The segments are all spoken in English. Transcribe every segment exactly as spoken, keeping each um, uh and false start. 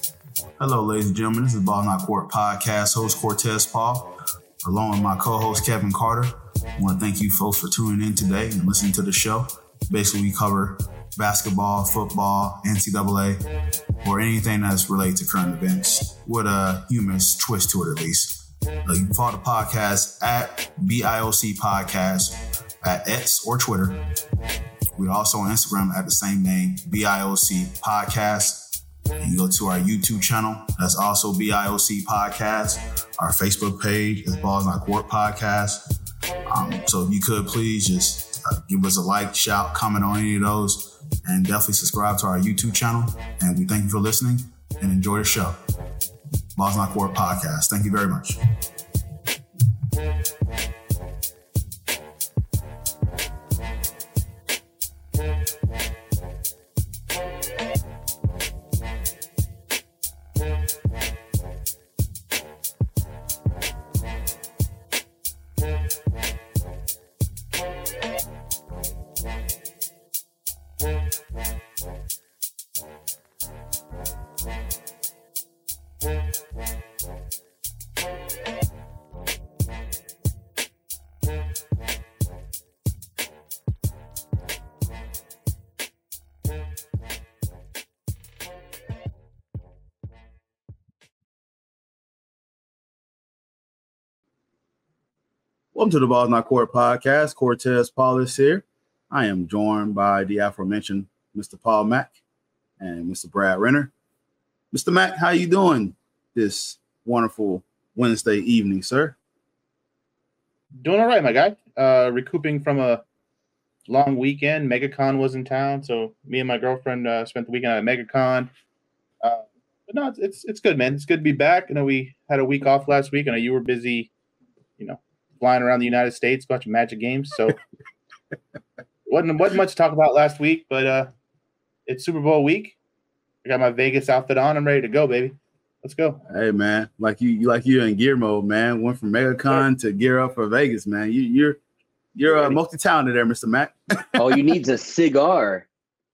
Hello, ladies and gentlemen. This is Ball Not Court podcast host Cortez Paul, along with my co-host Kevin Carter. I want to thank you folks for tuning in today and listening to the show. Basically, we cover basketball, football, N C double A, or anything that's related to current events with a humorous twist to it, at least. Uh, you can follow the podcast at B I O C Podcast at X or Twitter. We're also on Instagram at the same name, B I O C Podcast. You can go to our YouTube channel. That's also B I O C Podcast. Our Facebook page is Balls Not Court Podcast. Um, so if you could please just uh, give us a like, shout, comment on any of those, and definitely subscribe to our YouTube channel. And we thank you for listening and enjoy the show. Balls Not Court Podcast. Thank you very much. Welcome to the Balls Not Court podcast. Cortez Paul is here. I am joined by the aforementioned Mister Paul Mack and Mister Brad Renner. Mister Mack, how you doing this wonderful Wednesday evening, sir? Doing all right, my guy. Uh, recouping from a long weekend. MegaCon was in town, so me and my girlfriend uh, spent the weekend at MegaCon. Uh, but no, it's, it's it's good, man. It's good to be back. I know we had a week off last week. I know you were busy, you know, flying around the United States, a bunch of Magic games. So wasn't wasn't much to talk about last week, but uh, it's Super Bowl week. I got my Vegas outfit on. I'm ready to go, baby. Let's go. Hey, man, like you, you like you in gear mode, man. Went from MegaCon to gear up for Vegas, man. You, you're you're uh, multi-talented there, Mister Mack. All you need is a cigar.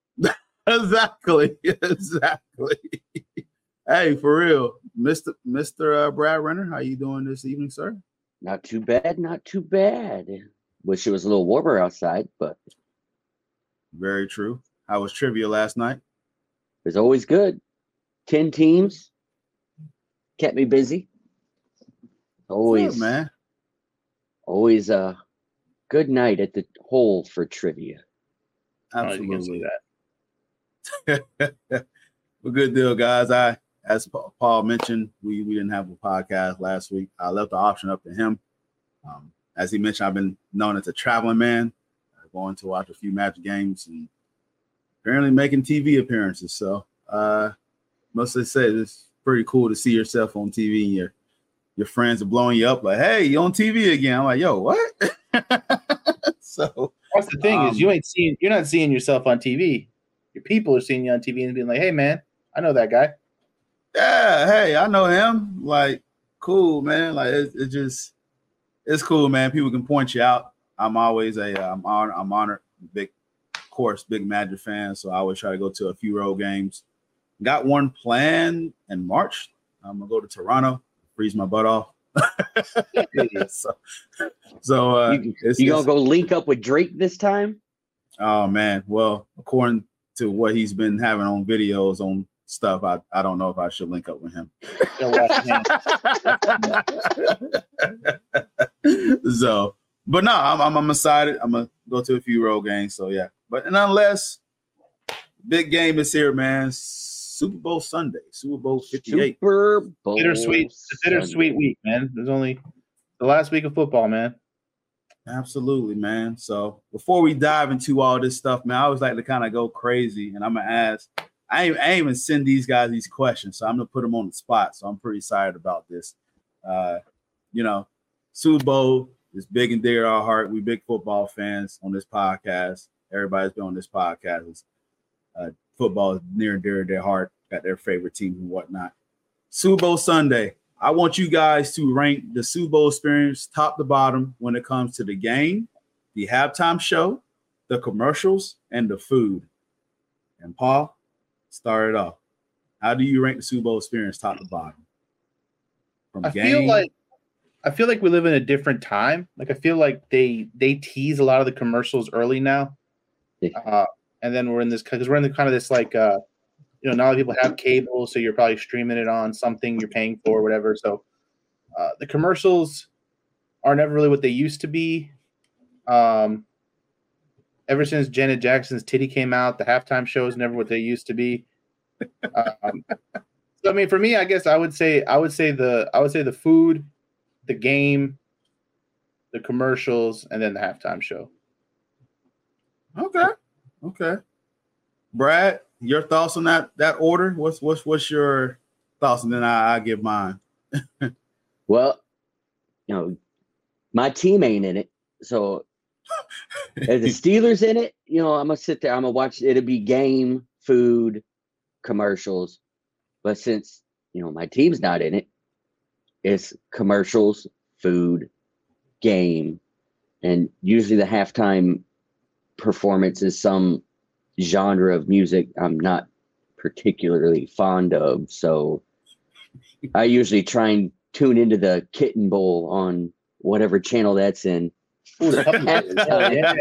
Exactly, exactly. Hey, for real, Mister Mister Uh, Brad Renner, how you doing this evening, sir? Not too bad, not too bad. Wish it was a little warmer outside, but very true. How was trivia last night? It's always good. Ten teams kept me busy. Always, good, man. Always a good night at the hole for trivia. Absolutely. Oh, that. Well, good deal, guys. I, as Paul mentioned, we, we didn't have a podcast last week. I left the option up to him. Um, as he mentioned, I've been known as a traveling man, uh, going to watch a few Magic games and apparently making T V appearances. So, uh, must say it's pretty cool to see yourself on T V and your your friends are blowing you up like, "Hey, you on T V again?" I'm like, "Yo, what?" So that's the thing um, is you ain't seeing you're not seeing yourself on T V. Your people are seeing you on T V and being like, "Hey, man, I know that guy." Yeah, hey, I know him. Like, cool, man. Like, it, it just, it's cool, man. People can point you out. I'm always a, I'm honored. I'm honored. Big, of course, big Magic fan. So I always try to go to a few road games. Got one planned in March. I'm gonna go to Toronto, freeze my butt off. so, so uh, you, it's, you gonna it's, go link up with Drake this time? Oh man, well, according to what he's been having on videos on stuff, I, I don't know if I should link up with him. So, but no, I'm, I'm I'm excited. I'm gonna go to a few road games. So yeah, but and unless big game is here, man. Super Bowl Sunday, Super Bowl fifty-eight. Super Bowl bittersweet, it's a bittersweet week, man. There's only the last week of football, man. Absolutely, man. So before we dive into all this stuff, man, I always like to kind of go crazy, and I'm gonna ask. I ain't, I ain't even send these guys these questions, so I'm gonna put them on the spot. So I'm pretty excited about this. Uh, you know, Super Bowl is big and dear to our heart. We big football fans on this podcast. Everybody's been on this podcast. Uh, football is near and dear to their heart, got their favorite teams and whatnot. Super Bowl Sunday. I want you guys to rank the Super Bowl experience top to bottom when it comes to the game, the halftime show, the commercials, and the food. And Paul, start it off. How do you rank the Super Bowl experience top to bottom? From I game? feel like I feel like we live in a different time. Like I feel like they they tease a lot of the commercials early now, uh, and then we're in this because we're in the kind of this like uh, you know, not a lot of people have cable, so you're probably streaming it on something you're paying for, or whatever. So uh, the commercials are never really what they used to be. Um, ever since Janet Jackson's titty came out, the halftime show is never what they used to be. Um, so I mean, for me, I guess I would say I would say the I would say the food, the game, the commercials, and then the halftime show. Okay, okay. Brad, your thoughts on that that order? What's what's what's your thoughts, and then I, I give mine. Well, you know, my team ain't in it, so if the Steelers in it, you know, I'm gonna sit there, I'm gonna watch. It'll be game, food, commercials. But since, you know, my team's not in it, it's commercials, food, game, and usually the halftime performance is some genre of music I'm not particularly fond of. So I usually try and tune into the Kitten Bowl on whatever channel that's in. Ooh, yeah,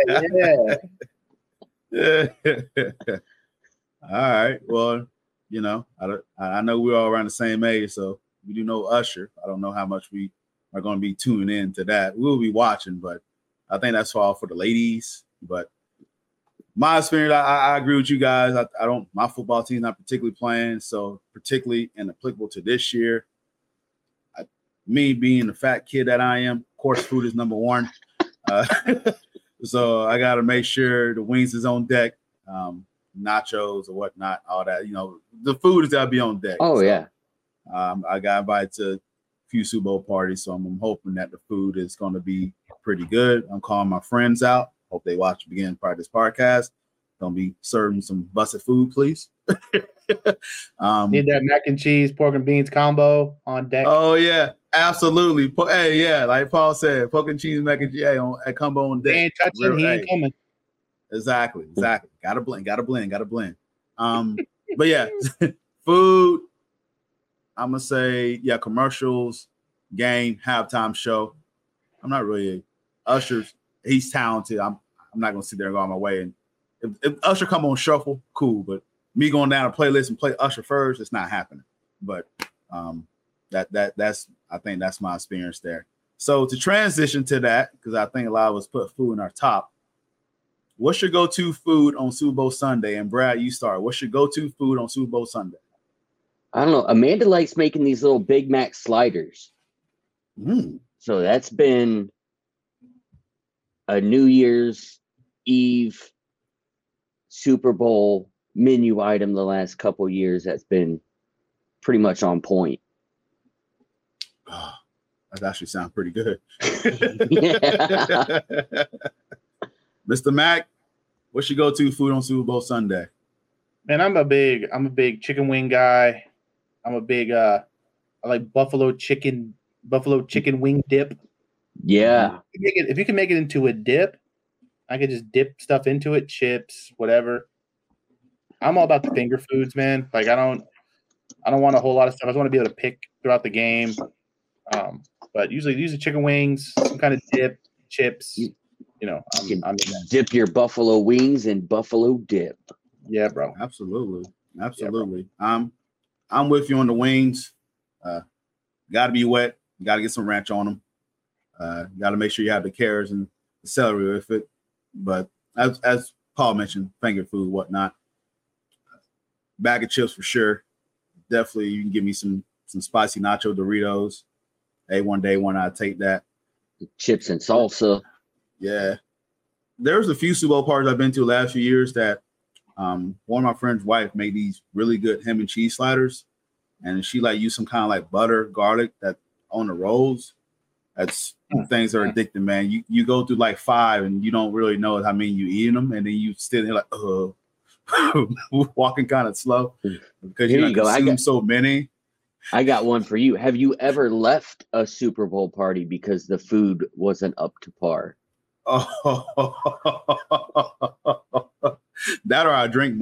yeah. All right. Well, you know, I, I know we're all around the same age, so we do know Usher. I don't know how much we are going to be tuning in to that. We'll be watching, but I think that's all for the ladies. But my experience, I, I agree with you guys. I, I don't. My football team's not particularly playing, so particularly and applicable to this year. I, me being the fat kid that I am, of course, food is number one. Uh, so I got to make sure the wings is on deck. Um, nachos or whatnot, all that, you know, the food has got to be on deck. Oh, so, yeah. Um, I got invited to a few Super Bowl parties, so I'm, I'm hoping that the food is going to be pretty good. I'm calling my friends out. Hope they watch the beginning part of this podcast. Don't be serving some busted food, please. um, Need that mac and cheese, pork and beans combo on deck. Oh, yeah, absolutely. Hey, yeah, like Paul said, pork and cheese, mac and cheese, hey, on, at combo on deck. He ain't touching, Real, he hey. ain't coming. Exactly, exactly. Gotta blend, gotta blend, gotta blend. Um, but yeah, food. I'm gonna say, yeah, commercials, game, halftime show. I'm not really Usher's. He's talented. I'm I'm not gonna sit there and go on my way. And if, if Usher come on shuffle, cool. But me going down a playlist and play Usher first, it's not happening. But um, that that that's I think that's my experience there. So to transition to that, because I think a lot of us put food in our top. What's your go-to food on Super Bowl Sunday? And Brad, you start. What's your go-to food on Super Bowl Sunday? I don't know. Amanda likes making these little Big Mac sliders. Mm. So that's been a New Year's Eve Super Bowl menu item the last couple of years that's been pretty much on point. Oh, that actually sounds pretty good. Yeah. Mister Mac, what's your go-to food on Super Bowl Sunday? Man, I'm a big, I'm a big chicken wing guy. I'm a big, uh, I like buffalo chicken, buffalo chicken wing dip. Yeah. If you, make it, if you can make it into a dip, I could just dip stuff into it, chips, whatever. I'm all about the finger foods, man. Like I don't, I don't want a whole lot of stuff. I just want to be able to pick throughout the game. Um, but usually, usually chicken wings, some kind of dip, chips. You know, I'm, You I'm can dip your buffalo wings in buffalo dip. Yeah, bro. Absolutely, absolutely. Yeah, I'm, I'm with you on the wings. Uh, got to be wet. Got to get some ranch on them. Uh, got to make sure you have the carrots and the celery with it. But as as Paul mentioned, finger food, whatnot. Bag of chips for sure. Definitely, you can give me some some spicy nacho Doritos. Hey, one day, one I take that. Chips and salsa. Yeah, there's a few Super Bowl parties I've been to the last few years that um, one of my friend's wife made these really good ham and cheese sliders, and she like used some kind of like butter, garlic that on the rolls. That's things that are addicting, man. You you go through like five and you don't really know how many you eating them, and then you still here like, oh, walking kind of slow because Here you, you go. I consume got, so many. I got one for you. Have you ever left a Super Bowl party because the food wasn't up to par? Oh, that or I drink more.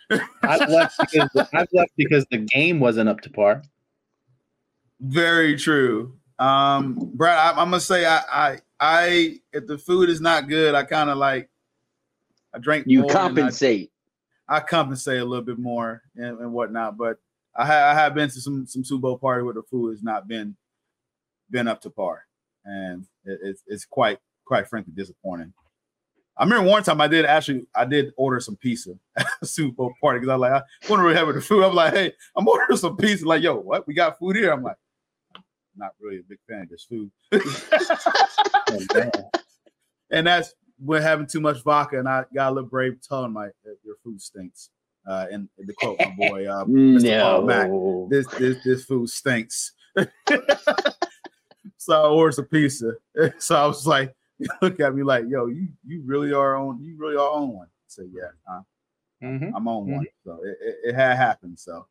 I've left because the, I've left because the game wasn't up to par. Very true. Um, Brad, I, I'm gonna say I, I, I, if the food is not good, I kind of like, I drink. You more compensate. I, I compensate a little bit more and, and whatnot. But I, ha- I have been to some some Super Bowl party where the food has not been been up to par, and it, it's it's quite quite frankly disappointing. I remember one time I did actually I did order some pizza at a Super Bowl party because I was like, I want to really have the food. I'm like, hey, I'm ordering some pizza. Like, yo, what? We got food here. I'm like, not really a big fan of this food. oh, and that's when having too much vodka, and I got a little brave telling my your food stinks. Uh, and, and to quote my boy, uh, Mister No. Paul Mack, this this this food stinks. So I ordered some pizza. So I was like, look at me like, yo, you you really are on you really are on one. So yeah, uh, mm-hmm. I'm on mm-hmm. one. So it, it, it had happened. So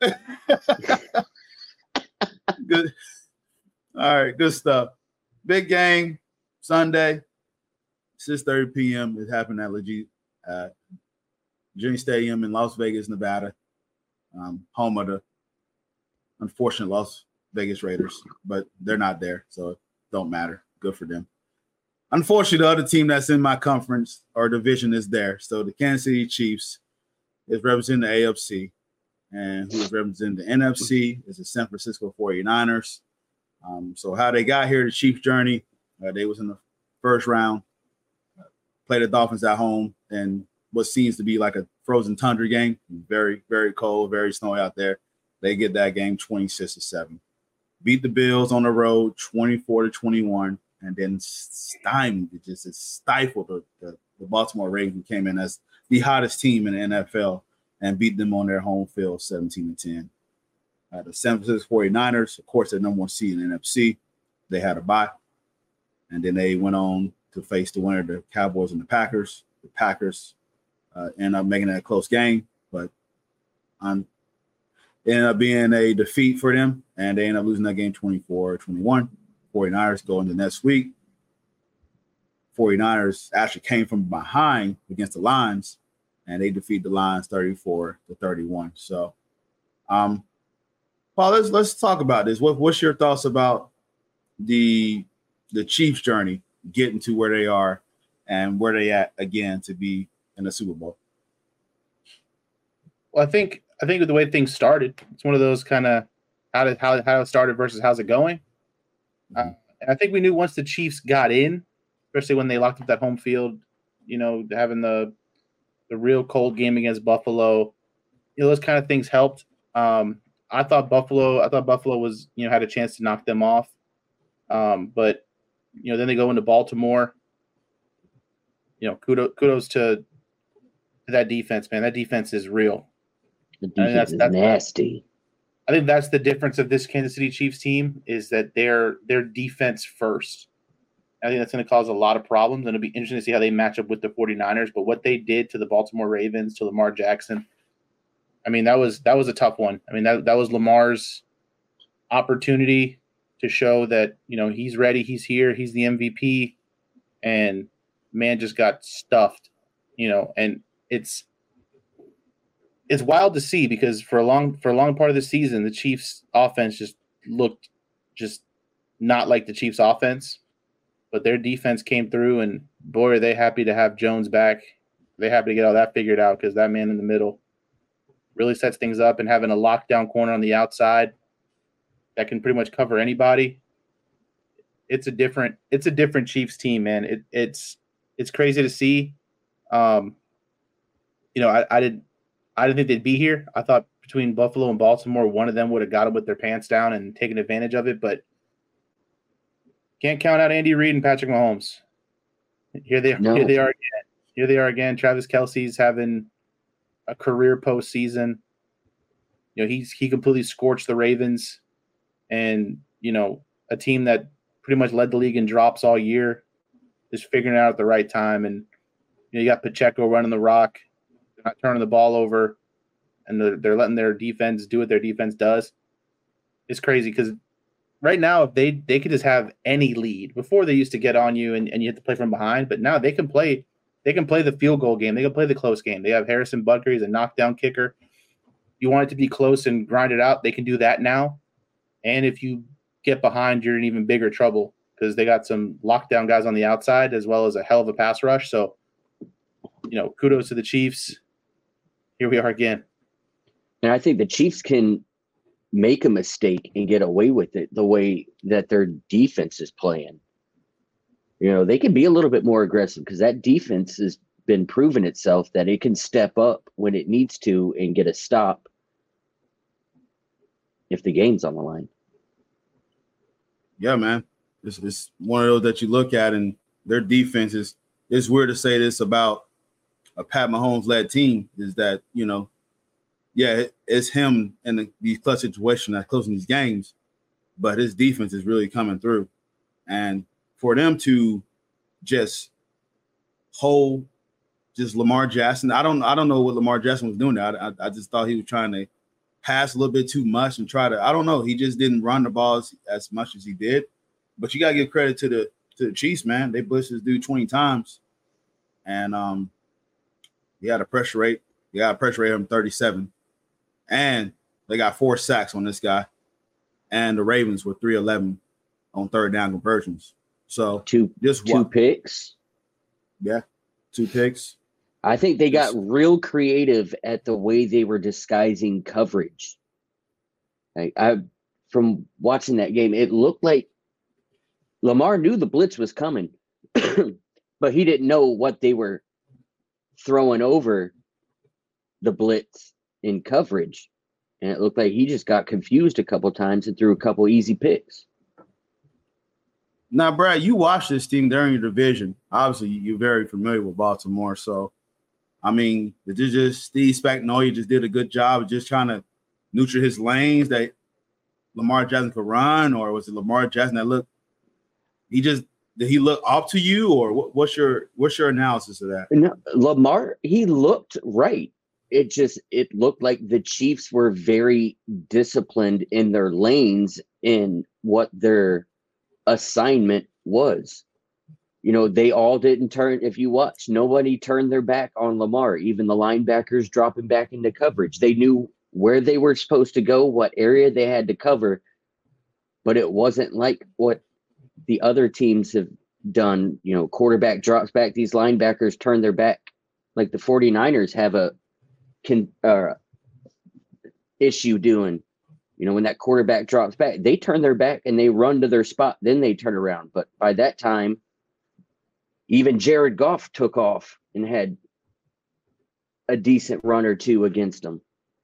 good. All right, good stuff. Big game Sunday, six thirty p.m. It happened at Legit uh, Junior Stadium in Las Vegas, Nevada, um, home of the unfortunate Las Vegas Raiders, but they're not there, so it don't matter. Good for them. Unfortunately, the other team that's in my conference or division is there. So the Kansas City Chiefs is representing the A F C, and who is representing the N F C is the San Francisco forty-niners. Um, so how they got here, the Chiefs' journey, uh, they was in the first round, uh, played the Dolphins at home, and what seems to be like a frozen tundra game. Very, very cold, very snowy out there. They get that game twenty-six to seven. Beat the Bills on the road twenty-four to twenty-one. And then stymied, it just it stifled the, the, the Baltimore Ravens, who came in as the hottest team in the N F L and beat them on their home field seventeen to ten. Uh, the San Francisco forty-niners, of course, they're number one seed in the N F C. They had a bye. And then they went on to face the winner, the Cowboys and the Packers. The Packers uh, ended up making it a close game, but um, it ended up being a defeat for them, and they ended up losing that game twenty-four to twenty-one. forty-niners go into next week. forty-niners actually came from behind against the Lions, and they defeat the Lions thirty-four to thirty-one. So, um, Paul, let's let's talk about this. What, what's your thoughts about the the Chiefs' journey getting to where they are and where they at again to be in the Super Bowl? Well, I think I think with the way things started, it's one of those kind of how did how how it started versus how's it going. Uh, and I think we knew once the Chiefs got in, especially when they locked up that home field, you know, having the the real cold game against Buffalo, you know, those kind of things helped. Um, I thought Buffalo, I thought Buffalo was, you know, had a chance to knock them off, um, but you know, then they go into Baltimore. You know, kudos, kudos to, to that defense, man. That defense is real. The defense that's, is that's, nasty. I think that's the difference of this Kansas City Chiefs team is that they're they're defense first. I think that's going to cause a lot of problems, and it'll be interesting to see how they match up with the forty-niners. But what they did to the Baltimore Ravens, to Lamar Jackson, I mean, that was that was a tough one. I mean, that that was Lamar's opportunity to show that, you know, he's ready, he's here, he's the M V P, and man just got stuffed, you know, and it's It's wild to see because for a long for a long part of the season, the Chiefs' offense just looked just not like the Chiefs' offense, but their defense came through, and boy, are they happy to have Jones back. They're happy to get all that figured out because that man in the middle really sets things up, and having a lockdown corner on the outside that can pretty much cover anybody. It's a different it's a different Chiefs team, man. It, it's it's crazy to see. Um, you know, I, I didn't. I didn't think they'd be here. I thought between Buffalo and Baltimore, one of them would have got them with their pants down and taken advantage of it, but can't count out Andy Reid and Patrick Mahomes. Here they are. No. Here they are again. Here they are again. Travis Kelce's having a career postseason. You know, he's he completely scorched the Ravens, and you know, a team that pretty much led the league in drops all year is figuring it out at the right time. And you know, you got Pacheco running the rock. Not turning the ball over, and they're, they're letting their defense do what their defense does. It's crazy because right now, if they they could just have any lead. Before they used to get on you and, and you have to play from behind, but now they can play they can play the field goal game. They can play the close game. They have Harrison Butker. He's a knockdown kicker. You want it to be close and grind it out, they can do that now. And if you get behind, you're in even bigger trouble because they got some lockdown guys on the outside as well as a hell of a pass rush. So, you know, kudos to the Chiefs. Here we are again. And I think the Chiefs can make a mistake and get away with it the way that their defense is playing. You know, they can be a little bit more aggressive because that defense has been proven itself that it can step up when it needs to and get a stop if the game's on the line. Yeah, man. It's, it's one of those that you look at and their defense is, it's weird to say this about a Pat Mahomes-led team is that, you know, yeah, it, it's him in the, these clutch situations that closing these games, but his defense is really coming through. And for them to just hold just Lamar Jackson, I don't I don't know what Lamar Jackson was doing there. I, I, I just thought he was trying to pass a little bit too much and try to, I don't know. He just didn't run the balls as much as he did. But you got to give credit to the to the Chiefs, man. They busted this dude twenty times. And um, he had a pressure rate. They got a pressure rate of thirty-seven. And they got four sacks on this guy. And the Ravens were three eleven on third down conversions. So two, just two what? picks. Yeah, two picks. I think they got real creative at the way they were disguising coverage. Like I, from watching that game, it looked like Lamar knew the blitz was coming, but he didn't know what they were throwing over the blitz in coverage. And it looked like he just got confused a couple times and threw a couple easy picks. Now, Brad, you watched this team during your division. Obviously, you're very familiar with Baltimore. So, I mean, did you just Steve Spagnuolo just did a good job of just trying to neuter his lanes that Lamar Jackson could run, or was it Lamar Jackson that looked? He just did he look up to you, or what, what's your what's your analysis of that? No, Lamar, he looked right. It just it looked like the Chiefs were very disciplined in their lanes in what their assignment was. You know, they all didn't turn. If you watch, nobody turned their back on Lamar. Even the linebackers dropping back into coverage. They knew where they were supposed to go, what area they had to cover, but it wasn't like what the other teams have done. You know, quarterback drops back, these linebackers turn their back. Like the 49ers have a can uh, issue doing. You know, when that quarterback drops back, they turn their back and they run to their spot. Then they turn around. But by that time, even Jared Goff took off and had a decent run or two against them.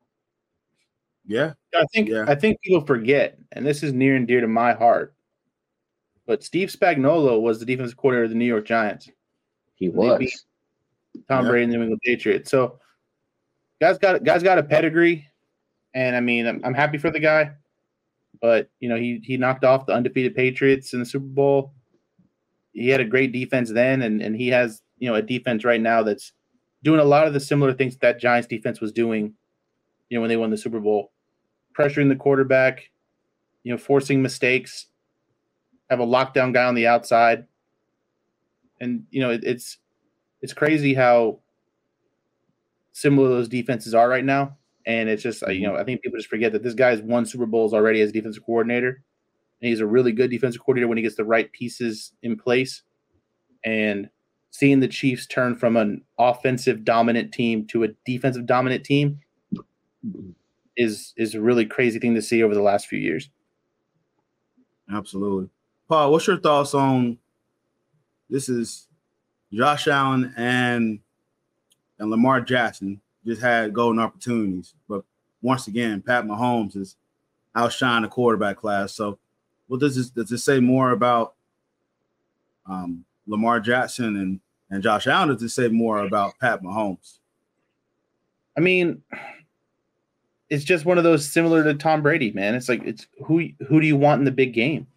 Yeah, I think yeah. I think people forget, and this is near and dear to my heart. But Steve Spagnuolo was the defensive coordinator of the New York Giants. He was Tom Yeah. Brady and the New England Patriots. So, guys got guys got a pedigree, and I mean, I'm, I'm happy for the guy. But you know, he he knocked off the undefeated Patriots in the Super Bowl. He had a great defense then, and, and he has, you know, a defense right now that's doing a lot of the similar things that Giants defense was doing, you know, when they won the Super Bowl. Pressuring the quarterback, you know, forcing mistakes, have a lockdown guy on the outside. And, you know, it, it's it's crazy how similar those defenses are right now. And it's just, you know, I think people just forget that this guy's won Super Bowls already as defensive coordinator. And he's a really good defensive coordinator when he gets the right pieces in place. And seeing the Chiefs turn from an offensive dominant team to a defensive dominant team is is a really crazy thing to see over the last few years. Absolutely. Paul, what's your thoughts on this is Josh Allen and and Lamar Jackson just had golden opportunities. But once again, Pat Mahomes is outshined the quarterback class. So what does this does this say more about um, Lamar Jackson and, and Josh Allen? Does it say more about Pat Mahomes? I mean, it's just one of those similar to Tom Brady, man. It's like it's who who do you want in the big game?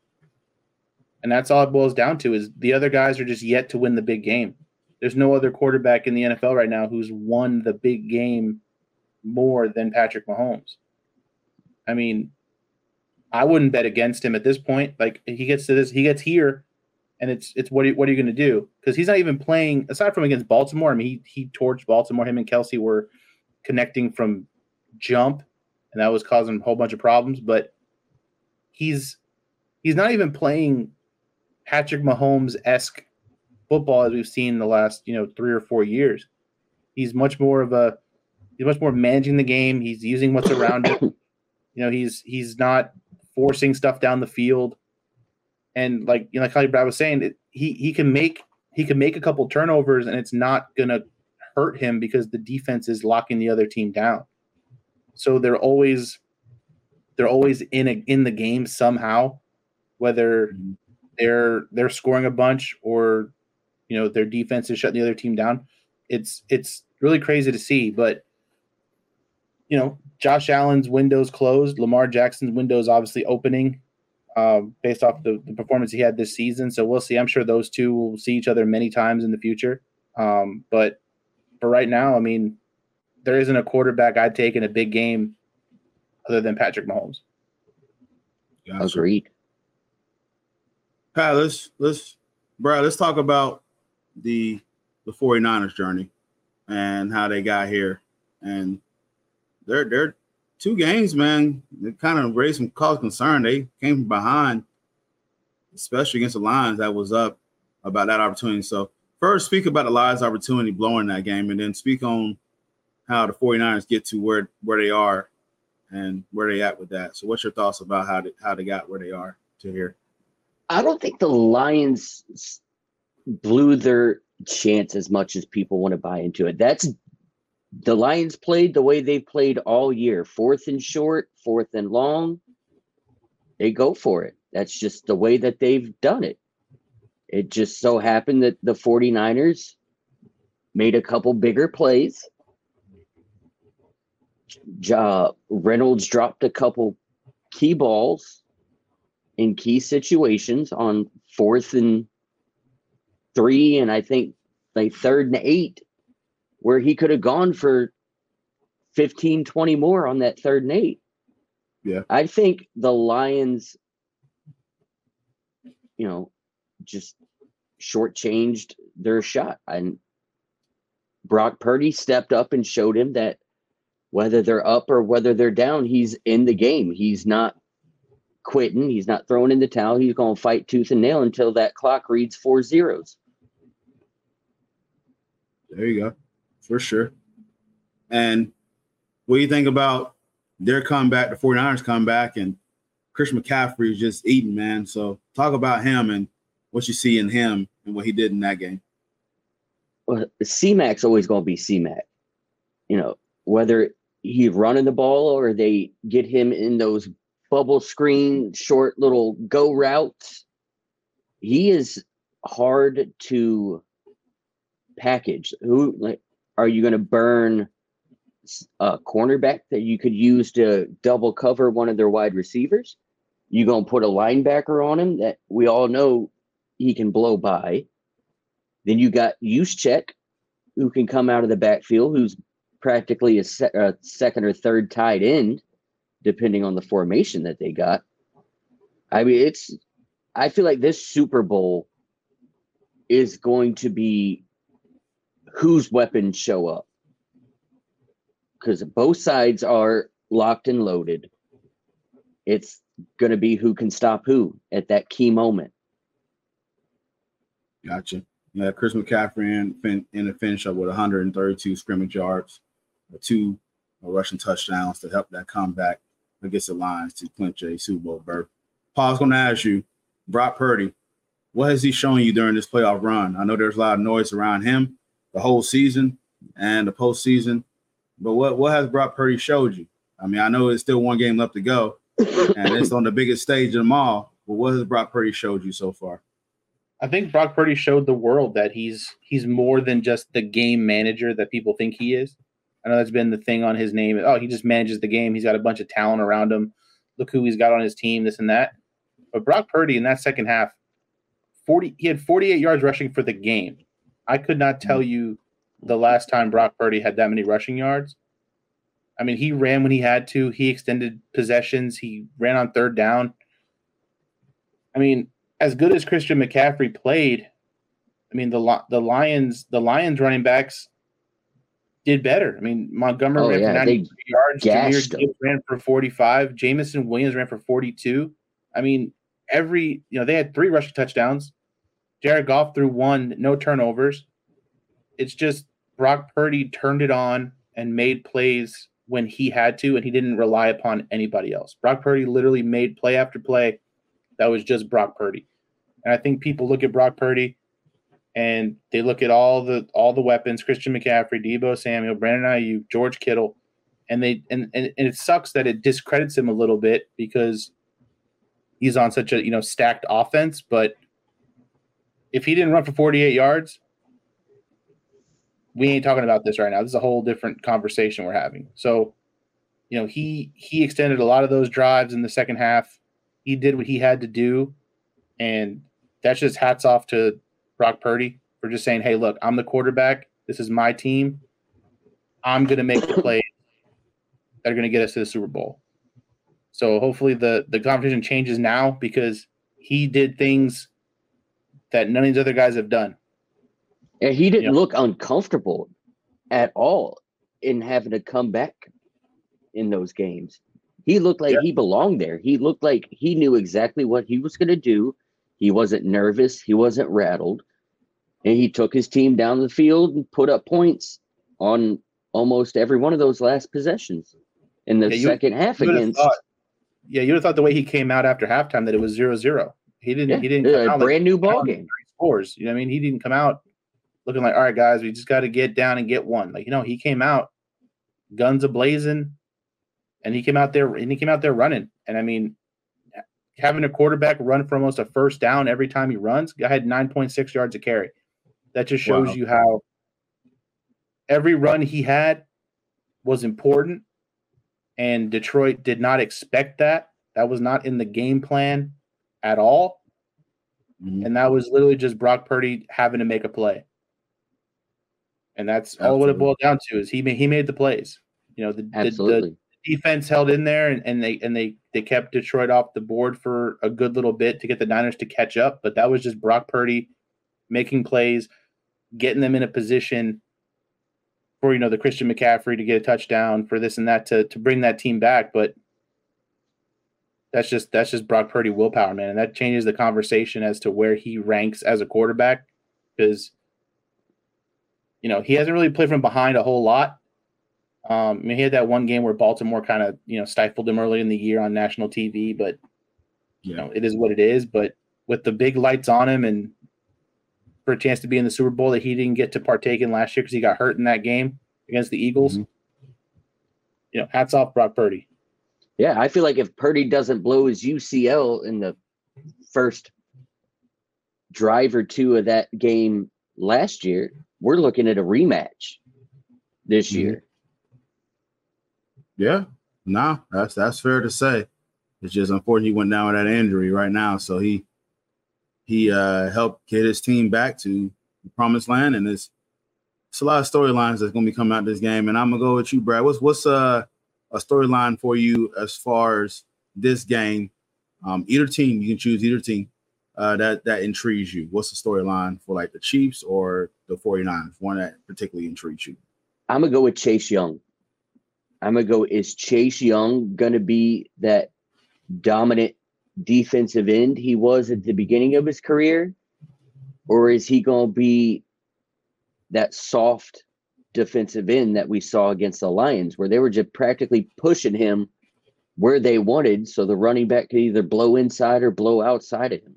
And that's all it boils down to is the other guys are just yet to win the big game. There's no other quarterback in the N F L right now who's won the big game more than Patrick Mahomes. I mean, I wouldn't bet against him at this point. Like he gets to this, he gets here, And it's it's what are, what are you going to do? Because he's not even playing aside from against Baltimore. I mean, he he torched Baltimore. Him and Kelsey were connecting from jump, and that was causing a whole bunch of problems. But he's he's not even playing Patrick Mahomes-esque football as we've seen in the last you know three or four years. He's much more of a he's much more managing the game. He's using what's around him. You know, he's he's not forcing stuff down the field. And like you know, like how Brad was saying, it, he he can make he can make a couple turnovers, and it's not gonna hurt him because the defense is locking the other team down. So they're always they're always in a, in the game somehow, whether they're they're scoring a bunch or you know their defense is shutting the other team down. It's it's really crazy to see, but you know Josh Allen's window's closed. Lamar Jackson's window's obviously opening. Um, based off the, the performance he had this season. So we'll see. I'm sure those two will see each other many times in the future. Um, but for right now, I mean, there isn't a quarterback I'd take in a big game other than Patrick Mahomes. Gotcha. Agreed. Pat, let's, let's, Brad, let's talk about the, the 49ers journey and how they got here. And they're, they're, two games, man, it kind of raised some cause concern. They came from behind, especially against the Lions that was up about that opportunity. So first, speak about the Lions' opportunity blowing that game, and then speak on how the 49ers get to where, where they are and where they at with that. So what's your thoughts about how they, how they got where they are to here? I don't think the Lions blew their chance as much as people want to buy into it. That's The Lions played the way they've played all year. Fourth and short, fourth and long. They go for it. That's just the way that they've done it. It just so happened that the 49ers made a couple bigger plays. Uh, Reynolds dropped a couple key balls in key situations on fourth and three, and I think like third and eight, where he could have gone for fifteen, twenty more on that third and eight. Yeah. I think the Lions, you know, just shortchanged their shot. And Brock Purdy stepped up and showed him that whether they're up or whether they're down, he's in the game. He's not quitting. He's not throwing in the towel. He's going to fight tooth and nail until that clock reads four zeros. There you go. For sure. And what do you think about their comeback, the 49ers comeback, and Chris McCaffrey is just eating, man. So talk about him and what you see in him and what he did in that game. Well, C-Mac's always going to be C-Mac. You know, whether he's running the ball or they get him in those bubble screen, short little go routes, he is hard to package. Who, like, are you going to burn a cornerback that you could use to double cover one of their wide receivers? You going to put a linebacker on him that we all know he can blow by? Then you got Juszczyk, who can come out of the backfield, who's practically a, se- a second or third tight end, depending on the formation that they got. I mean, it's. I feel like this Super Bowl is going to be whose weapons show up, because both sides are locked and loaded. It's going to be who can stop who at that key moment. Gotcha. Yeah, Chris McCaffrey in, fin- in the finish up with one hundred thirty-two scrimmage yards, two rushing touchdowns to help that comeback against the Lions to clinch a Super Bowl berth. Paul, I was going to ask you, Brock Purdy, what has he shown you during this playoff run? I know there's a lot of noise around him the whole season and the postseason, but what, what has Brock Purdy showed you? I mean, I know it's still one game left to go, and it's on the biggest stage of them all, but what has Brock Purdy showed you so far? I think Brock Purdy showed the world that he's he's more than just the game manager that people think he is. I know that's been the thing on his name. Oh, he just manages the game. He's got a bunch of talent around him. Look who he's got on his team, this and that. But Brock Purdy in that second half, forty he had forty-eight yards rushing for the game. I could not tell you the last time Brock Purdy had that many rushing yards. I mean, he ran when he had to. He extended possessions. He ran on third down. I mean, as good as Christian McCaffrey played, I mean the the Lions the Lions running backs did better. I mean Montgomery Oh, ran yeah, for ninety-three yards, gashed Jahmyr him. Gibbs ran for forty-five, Jamison Williams ran for forty-two. I mean every you know they had three rushing touchdowns. Jared Goff threw one, no turnovers. It's just Brock Purdy turned it on and made plays when he had to, and he didn't rely upon anybody else. Brock Purdy literally made play after play. That was just Brock Purdy. And I think people look at Brock Purdy and they look at all the all the weapons, Christian McCaffrey, Deebo Samuel, Brandon Ayuk, George Kittle, and they and, and, and it sucks that it discredits him a little bit because he's on such a you know stacked offense. But if he didn't run for forty-eight yards, we ain't talking about this right now. This is a whole different conversation we're having. So, you know, he he extended a lot of those drives in the second half. He did what he had to do, and that's just hats off to Brock Purdy for just saying, hey, look, I'm the quarterback. This is my team. I'm going to make the plays that are going to get us to the Super Bowl. So hopefully the, the competition changes now because he did things that none of these other guys have done. And he didn't Yeah. look uncomfortable at all in having to come back in those games. He looked like Yeah. he belonged there. He looked like he knew exactly what he was going to do. He wasn't nervous. He wasn't rattled. And he took his team down the field and put up points on almost every one of those last possessions in the Yeah, you- second half you would've against thought- Yeah, you would have thought the way he came out after halftime that it was zero zero. He didn't. yeah, he didn't. Come a out like brand new ball counting game. three scores. You know what I mean? He didn't come out looking like, all right, guys, we just got to get down and get one. Like you know, he came out guns ablazing, and he came out there and he came out there running. And I mean, having a quarterback run for almost a first down every time he runs, guy had nine point six yards a carry. That just shows Wow. you how every run he had was important. And Detroit did not expect that. That was not in the game plan at all. Mhm. And that was literally just Brock Purdy having to make a play. And that's all what it Absolutely. boiled down to is he made, he made the plays. You know, the, the, Absolutely. the defense held in there and, and they and they they kept Detroit off the board for a good little bit to get the Niners to catch up. But that was just Brock Purdy making plays, getting them in a position for, you know, the Christian McCaffrey to get a touchdown, for this and that to to bring that team back. But that's just that's just Brock Purdy willpower, man. And that changes the conversation as to where he ranks as a quarterback because, you know, he hasn't really played from behind a whole lot. Um, I mean, he had that one game where Baltimore kind of, you know, stifled him early in the year on national T V, but, you know, it is what it is. But with the big lights on him and for a chance to be in the Super Bowl that he didn't get to partake in last year because he got hurt in that game against the Eagles, Mhm. you know, hats off Brock Purdy. Yeah, I feel like if Purdy doesn't blow his U C L in the first drive or two of that game last year, we're looking at a rematch this Mhm. year. Yeah, no, that's that's fair to say. It's just unfortunate he went down with that injury right now, so he he uh, helped get his team back to the promised land, and it's it's a lot of storylines that's going to be coming out this game. And I'm gonna go with you, Brad. What's what's uh, a storyline for you as far as this game? Um, either team, you can choose either team uh, that that intrigues you. What's the storyline for like the Chiefs or the 49ers? One that particularly intrigues you. I'm gonna go with Chase Young. I'm gonna go. Is Chase Young gonna be that dominant defensive end he was at the beginning of his career, or is he gonna be that soft defensive end that we saw against the Lions, where they were just practically pushing him where they wanted, so the running back could either blow inside or blow outside of him?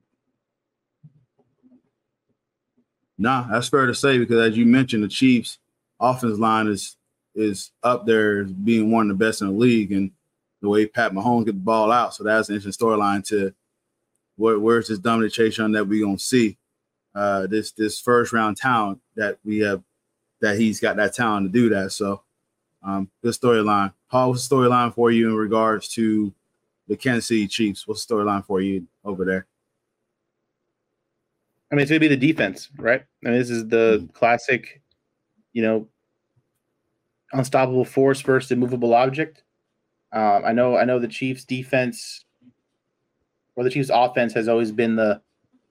Nah, that's fair to say because as you mentioned, the Chiefs' offense line is is up there as being one of the best in the league, and the way Pat Mahomes get the ball out. So that's an interesting storyline to where, where's this dominant Chase Young that we're gonna see uh, this this first round talent that we have that he's got that talent to do that. So um, good storyline. Paul, what's the storyline for you in regards to the Kansas City Chiefs? What's the storyline for you over there? I mean, it's going to be the defense, right? I mean, this is the Mhm. classic, you know, unstoppable force versus immovable object. Um, I know, I know the Chiefs' defense or the Chiefs' offense has always been the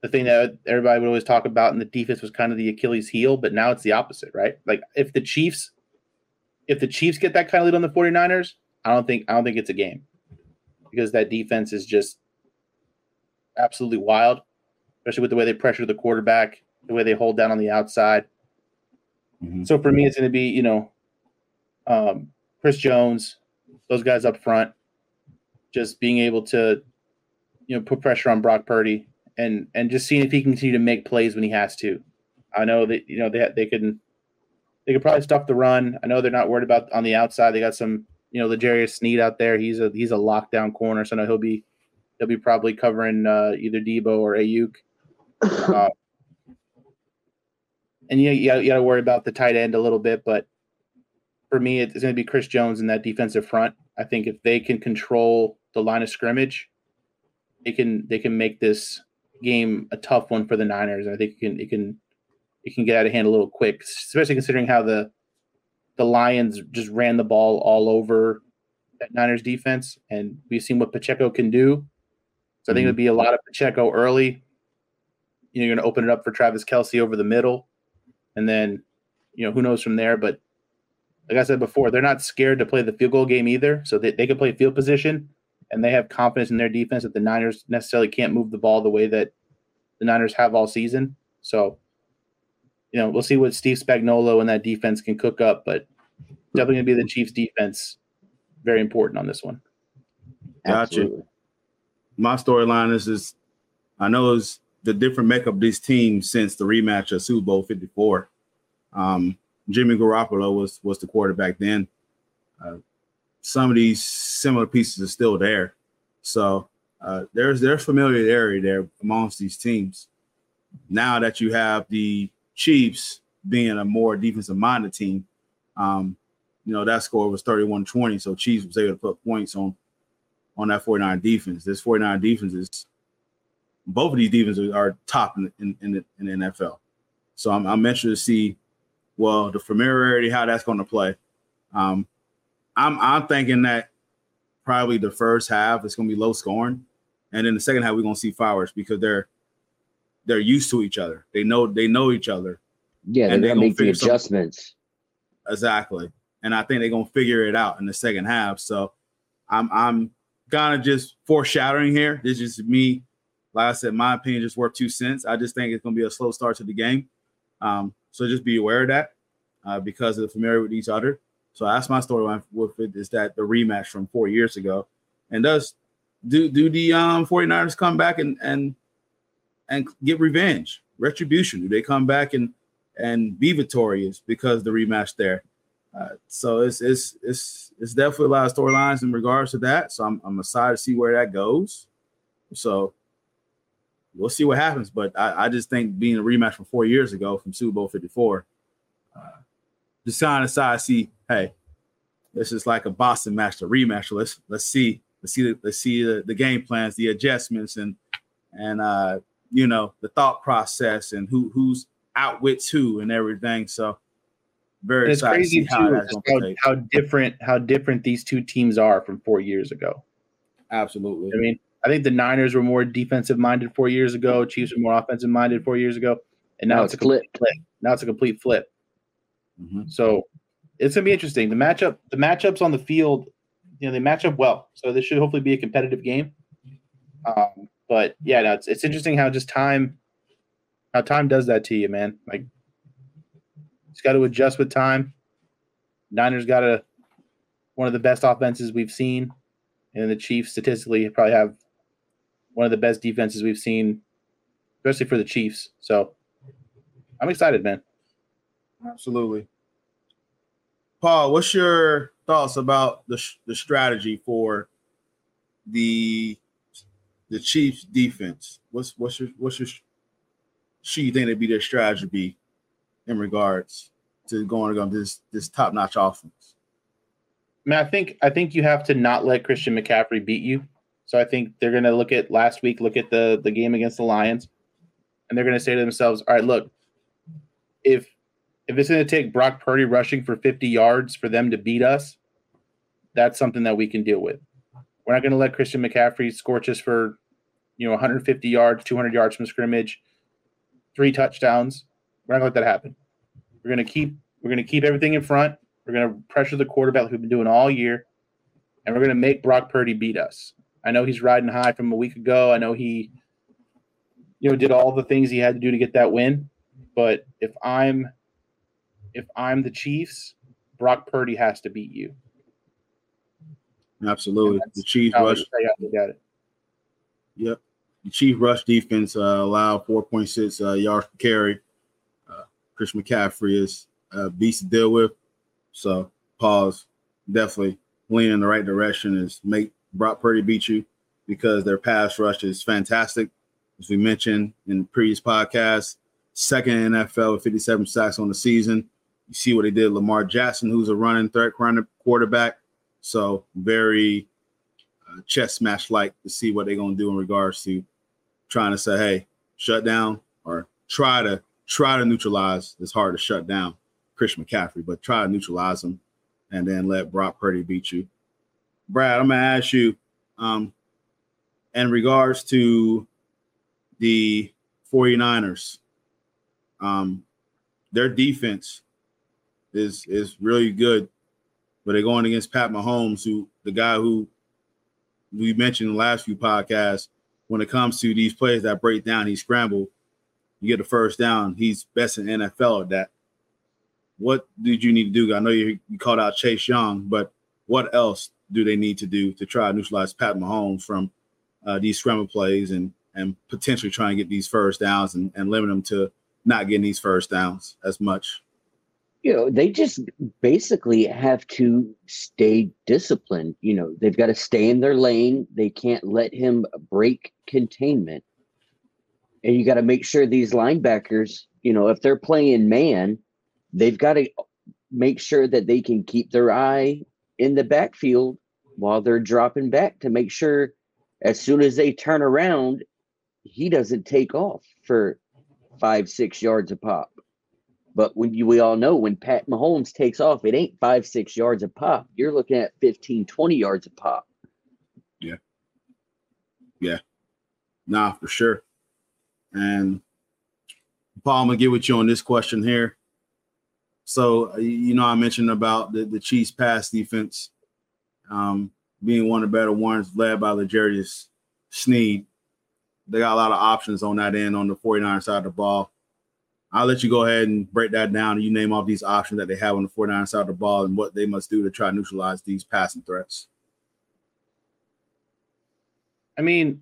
the thing that everybody would always talk about, and the defense was kind of the Achilles heel, but now it's the opposite, right? Like if the Chiefs, if the Chiefs get that kind of lead on the 49ers, I don't think I don't think it's a game because that defense is just absolutely wild, especially with the way they pressure the quarterback, the way they hold down on the outside. Mm-hmm. So for me, it's going to be, you know, um, Chris Jones, those guys up front, just being able to, you know, put pressure on Brock Purdy and and just seeing if he can continue to make plays when he has to. I know that, you know, they they can they could probably stuff the run. I know they're not worried about on the outside. They got some, you know, L'Jarius Sneed out there. He's a he's a lockdown corner, so I know he'll be he'll be probably covering uh, either Debo or Ayuk. Uh, and you, you got to worry about the tight end a little bit, but for me, it's going to be Chris Jones in that defensive front. I think if they can control the line of scrimmage, they can they can make this game a tough one for the Niners. And I think it can it can it can get out of hand a little quick, especially considering how the the Lions just ran the ball all over that Niners defense, and we've seen what Pacheco can do. So I think mm-hmm. it'll be a lot of Pacheco early. You know, you're going to open it up for Travis Kelce over the middle, and then, you know, who knows from there. But like I said before, they're not scared to play the field goal game either. So they, they can play field position, and they have confidence in their defense that the Niners necessarily can't move the ball the way that the Niners have all season. So, you know, we'll see what Steve Spagnuolo and that defense can cook up, but definitely going to be the Chiefs defense. Very important on this one. Gotcha. Absolutely. My storyline is, is I know it's the different makeup of these teams since the rematch of Super Bowl fifty-four. Um, Jimmy Garoppolo was was the quarterback then. Uh, some of these similar pieces are still there. So uh, there's there's familiarity there amongst these teams. Now that you have the Chiefs being a more defensive-minded team, um, you know, that score was thirty-one twenty, so Chiefs was able to put points on on that 49 defense. This 49 defense is – both of these defenses are top in, in, in, the, in the N F L. So I'm, I'm interested to see, well, the familiarity, how that's going to play. Um, I'm I'm thinking that probably the first half is going to be low scoring, and then the second half we're going to see fireworks because they're they're used to each other. They know they know each other. Yeah, they're going to make the adjustments. Exactly, and I think they're going to figure it out in the second half. So I'm I'm kind of just foreshadowing here. This is just me. Like I said, my opinion is worth two cents. I just think it's going to be a slow start to the game. Um, so just be aware of that uh, because of the familiarity with each other. So that's my storyline with it, is that the rematch from four years ago. And does do do the um, 49ers come back and and and get revenge, retribution? Do they come back and and be victorious because of the rematch there? Uh, so it's it's it's it's definitely a lot of storylines in regards to that. So I'm I'm excited to see where that goes. So we'll see what happens. But I, I just think being a rematch from four years ago from Super Bowl fifty-four, uh, just kind of side see, hey, this is like a Boston match, a rematch. So let's let's see, let's see, the, let's see the, the game plans, the adjustments, and and uh, you know, the thought process and who who's outwits who and everything. So very it's excited crazy to see how too, that's how, going how different how different these two teams are from four years ago. Absolutely. I mean, I think the Niners were more defensive minded four years ago. Chiefs were more offensive minded four years ago, and now, now it's a complete flip. flip. Now it's a complete flip. Mm-hmm. So it's gonna be interesting. The matchup, the matchups on the field, you know, they match up well. So this should hopefully be a competitive game. Um, but yeah, no, it's it's interesting how just time, how time does that to you, man. Like, it's got to adjust with time. Niners got a one of the best offenses we've seen, and the Chiefs statistically probably have one of the best defenses we've seen, especially for the Chiefs. So I'm excited, man. Absolutely. Paul, what's your thoughts about the the strategy for the the Chiefs defense? What's what's your what's your should you think would be their strategy be in regards to going against this this top notch offense? I mean, I think I think you have to not let Christian McCaffrey beat you. So I think they're going to look at last week, look at the the game against the Lions, and they're going to say to themselves, "All right, look, if if it's going to take Brock Purdy rushing for fifty yards for them to beat us, that's something that we can deal with. We're not going to let Christian McCaffrey scorch us for you know, one hundred fifty yards, two hundred yards from scrimmage, three touchdowns. We're not going to let that happen. We're going to keep we're going to keep everything in front. We're going to pressure the quarterback like we've been doing all year, and we're going to make Brock Purdy beat us. I know he's riding high from a week ago. I know he, you know, did all the things he had to do to get that win. But if I'm if I'm the Chiefs, Brock Purdy has to beat you. Absolutely. The Chiefs rush. I got to look at it. Yep. The Chiefs rush defense uh, allowed four point six uh, yards per carry. Uh, Chris McCaffrey is a beast to deal with. So, pause. Definitely lean in the right direction is make Brock Purdy beat you because their pass rush is fantastic. As we mentioned in previous podcasts, second in N F L with fifty-seven sacks on the season. You see what they did. Lamar Jackson, who's a running third quarterback. So very uh, chess match like to see what they're going to do in regards to trying to say, hey, shut down or try to try to neutralize. It's hard to shut down Chris McCaffrey, but try to neutralize him and then let Brock Purdy beat you. Brad, I'm going to ask you um, in regards to the 49ers, um, their defense is is really good, but they're going against Pat Mahomes, who the guy who we mentioned in the last few podcasts. When it comes to these plays that break down, he scrambled, you get the first down. He's best in the N F L at that. What did you need to do? I know you, you called out Chase Young, but what else do they need to do to try to neutralize Pat Mahomes from uh, these scramble plays and and potentially try and get these first downs and, and limit them to not getting these first downs as much? You know, they just basically have to stay disciplined. You know, they've got to stay in their lane. They can't let him break containment. And you got to make sure these linebackers, you know, if they're playing man, they've got to make sure that they can keep their eye in the backfield while they're dropping back to make sure as soon as they turn around, he doesn't take off for five, six yards a pop. But when you, we all know when Pat Mahomes takes off, it ain't five, six yards a pop. You're looking at fifteen, twenty yards a pop. Yeah. Yeah. Nah, for sure. And Paul, I'm going to get with you on this question here. So, you know, I mentioned about the, the Chiefs pass defense um, being one of the better ones led by L'Jarius Sneed. They got a lot of options on that end on the 49ers side of the ball. I'll let you go ahead and break that down and you name off these options that they have on the 49ers side of the ball and what they must do to try to neutralize these passing threats. I mean,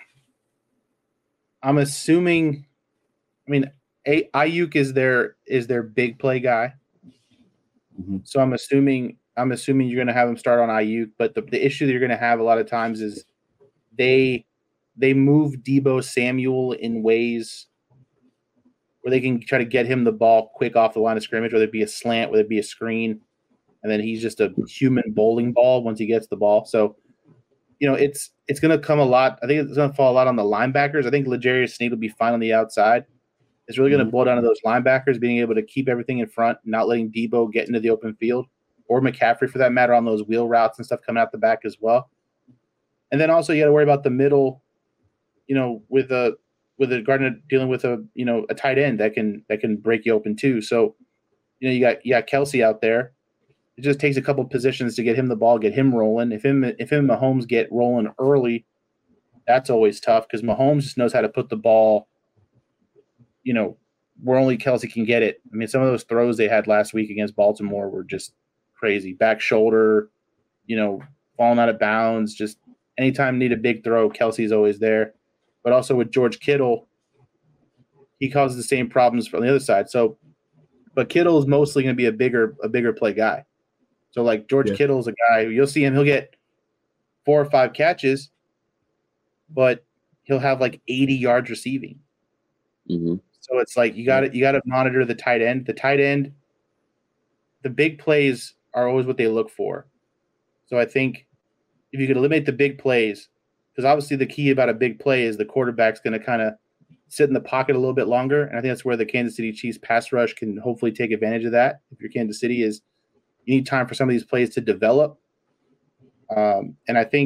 I'm assuming, I mean, A- Ayuk is their is their big play guy. Mm-hmm. So I'm assuming I'm assuming you're going to have him start on Ayuk, but the, the issue that you're going to have a lot of times is they they move Deebo Samuel in ways where they can try to get him the ball quick off the line of scrimmage, whether it be a slant, whether it be a screen, and then he's just a human bowling ball once he gets the ball. So, you know, it's it's going to come a lot. I think it's going to fall a lot on the linebackers. I think L'Jarius Sneed will be fine on the outside. It's really going to boil down to those linebackers being able to keep everything in front, not letting Deebo get into the open field, or McCaffrey for that matter, on those wheel routes and stuff coming out the back as well. And then also you got to worry about the middle, you know, with a with a Gardner dealing with a you know a tight end that can that can break you open too. So, you know, you got you got Kelsey out there. It just takes a couple of positions to get him the ball, get him rolling. If him if him and Mahomes get rolling early, that's always tough because Mahomes just knows how to put the ball, you know, where only Kelsey can get it. I mean, some of those throws they had last week against Baltimore were just crazy. Back shoulder, you know, falling out of bounds. Just anytime you need a big throw, Kelsey's always there. But also with George Kittle, he causes the same problems from the other side. So, but Kittle is mostly going to be a bigger a bigger play guy. So like George yeah. Kittle is a guy who you'll see him, he'll get four or five catches, but he'll have like eighty yards receiving. Mm-hmm. So it's like you got to you got to monitor the tight end. The tight end, the big plays are always what they look for. So I think if you could eliminate the big plays, because obviously the key about a big play is the quarterback's going to kind of sit in the pocket a little bit longer, and I think that's where the Kansas City Chiefs pass rush can hopefully take advantage of that. If you're Kansas City, is you need time for some of these plays to develop, um, and I think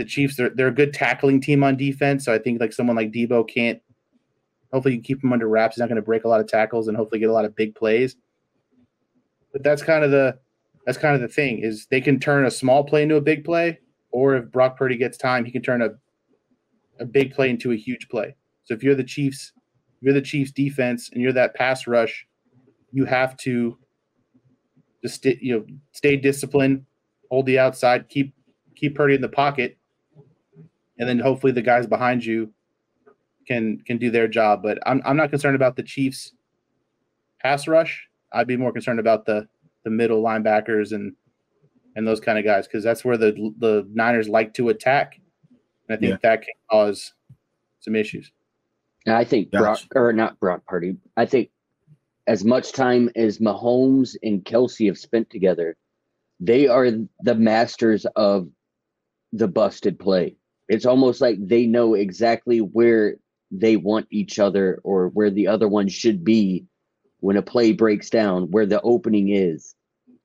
the Chiefs, they're, they're a good tackling team on defense. So I think like someone like Debo can't, hopefully you can keep him under wraps. He's not going to break a lot of tackles and hopefully get a lot of big plays. But that's kind of the, that's kind of the thing is they can turn a small play into a big play, or if Brock Purdy gets time, he can turn a, a big play into a huge play. So if you're the Chiefs, if you're the Chiefs defense and you're that pass rush, you have to just stay, you know, stay disciplined, hold the outside, keep keep Purdy in the pocket, and then hopefully the guys behind you can can do their job. But I'm I'm not concerned about the Chiefs pass rush. I'd be more concerned about the the middle linebackers and and those kind of guys, because that's where the the Niners like to attack. And I think yeah. that can cause some issues. I think Brock, or not Brock Purdy. I think as much time as Mahomes and Kelsey have spent together, they are the masters of the busted play. It's almost like they know exactly where they want each other or where the other one should be when a play breaks down, where the opening is.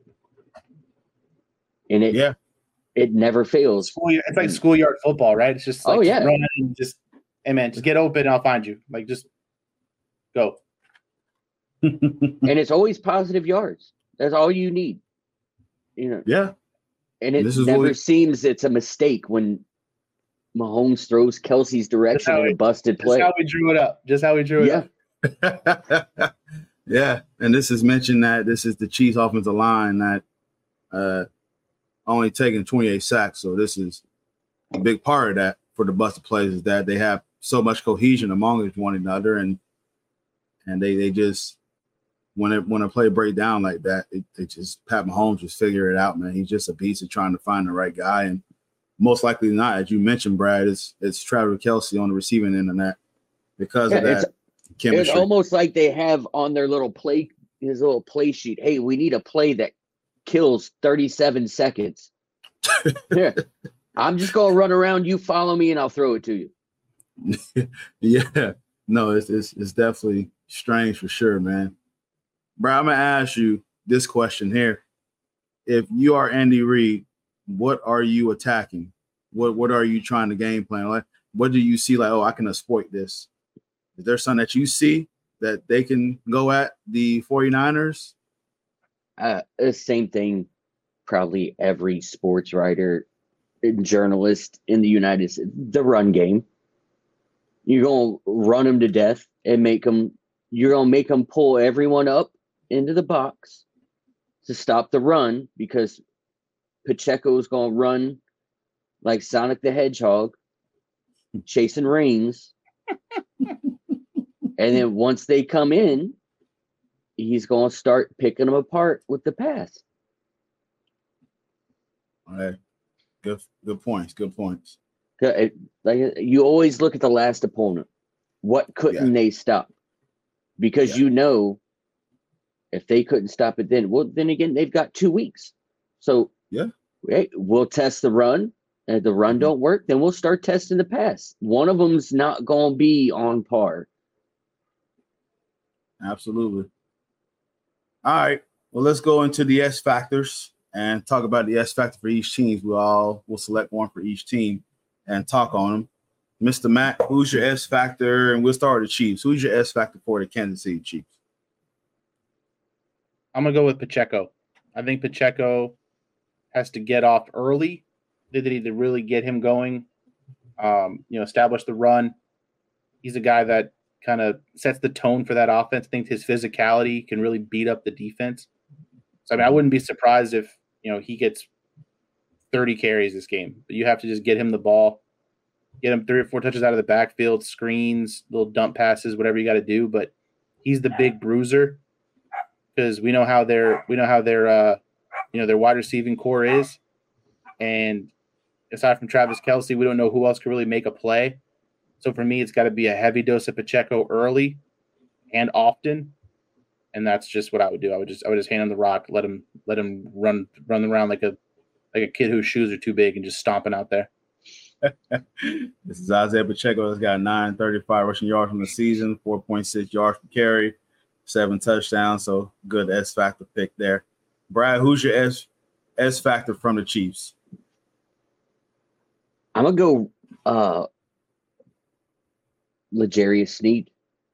And it yeah. it never fails. Schoolyard, it's like schoolyard football, right? It's just like oh, yeah. just run and just, hey, man, just get open and I'll find you. Like, just go. And it's always positive yards. That's all you need. You know. Yeah. And it never we... seems it's a mistake when Mahomes throws Kelsey's direction in a busted play. Just how we drew it up. Just how we drew it yeah. up. Yeah. And this is mentioned that this is the Chiefs offensive line that uh, only taking twenty-eight sacks. So this is a big part of that for the busted plays is that they have so much cohesion among one another, and and they they just when it when a play break down like that, it, it just Pat Mahomes just figure it out, man. He's just a beast of trying to find the right guy, and most likely not, as you mentioned, Brad, it's it's Travis Kelce on the receiving end of that because yeah, of that chemistry. It's almost like they have on their little play his little play sheet. Hey, we need a play that kills thirty-seven seconds. Yeah, I'm just gonna run around. You follow me, and I'll throw it to you. Yeah, no, it's, it's it's definitely strange for sure, man. Bro, I'm gonna ask you this question here: if you are Andy Reid, what are you attacking? What what are you trying to game plan? Like, what do you see? Like, oh, I can exploit this. Is there something that you see that they can go at the 49ers? Uh, the same thing. Probably every sports writer and journalist in the United States. The run game. You're gonna run them to death and make them. You're gonna make them pull everyone up into the box to stop the run because Pacheco is gonna run like Sonic the Hedgehog, chasing rings. And then once they come in, he's gonna start picking them apart with the pass. All right, good, good points. Good points. Like you always look at the last opponent. What couldn't yeah. they stop? Because yeah. you know, if they couldn't stop it, then well, then again, they've got two weeks. So yeah, hey, we'll test the run. And if the run mm-hmm. don't work, then we'll start testing the pass. One of them's not gonna be on par. Absolutely. All right. Well, let's go into the S factors and talk about the S factor for each team. We all will select one for each team and talk on them. Mister Matt, who's your S factor? And we'll start with the Chiefs. Who's your S factor for the Kansas City Chiefs? I'm gonna go with Pacheco. I think Pacheco has to get off early. They need to really get him going. Um, you know, establish the run. He's a guy that kind of sets the tone for that offense. I think his physicality can really beat up the defense. So, I mean, I wouldn't be surprised if, you know, he gets thirty carries this game. But you have to just get him the ball, get him three or four touches out of the backfield, screens, little dump passes, whatever you got to do. But he's the big bruiser because we know how their we know how their uh, you know their wide receiving core is, and aside from Travis Kelce, we don't know who else can really make a play. So for me, it's got to be a heavy dose of Pacheco early and often, and that's just what I would do. I would just I would just hand him the rock, let him let him run run around like a like a kid whose shoes are too big and just stomping out there. This is Isaiah Pacheco. Has got nine thirty-five rushing yards from the season, four point six yards per carry, seven touchdowns. So good S factor pick there. Brad, who's your S S factor from the Chiefs? I'm gonna go uh L'Jarius Sneed.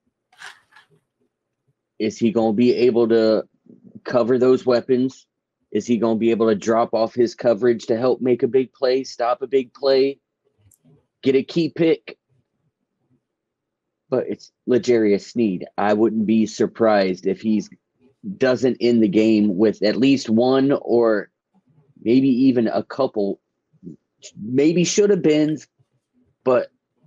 Is he gonna be able to cover those weapons? Is he gonna be able to drop off his coverage to help make a big play, stop a big play, get a key pick? But it's L'Jarius Sneed. I wouldn't be surprised if he's doesn't end the game with at least one or maybe even a couple, maybe should have been, but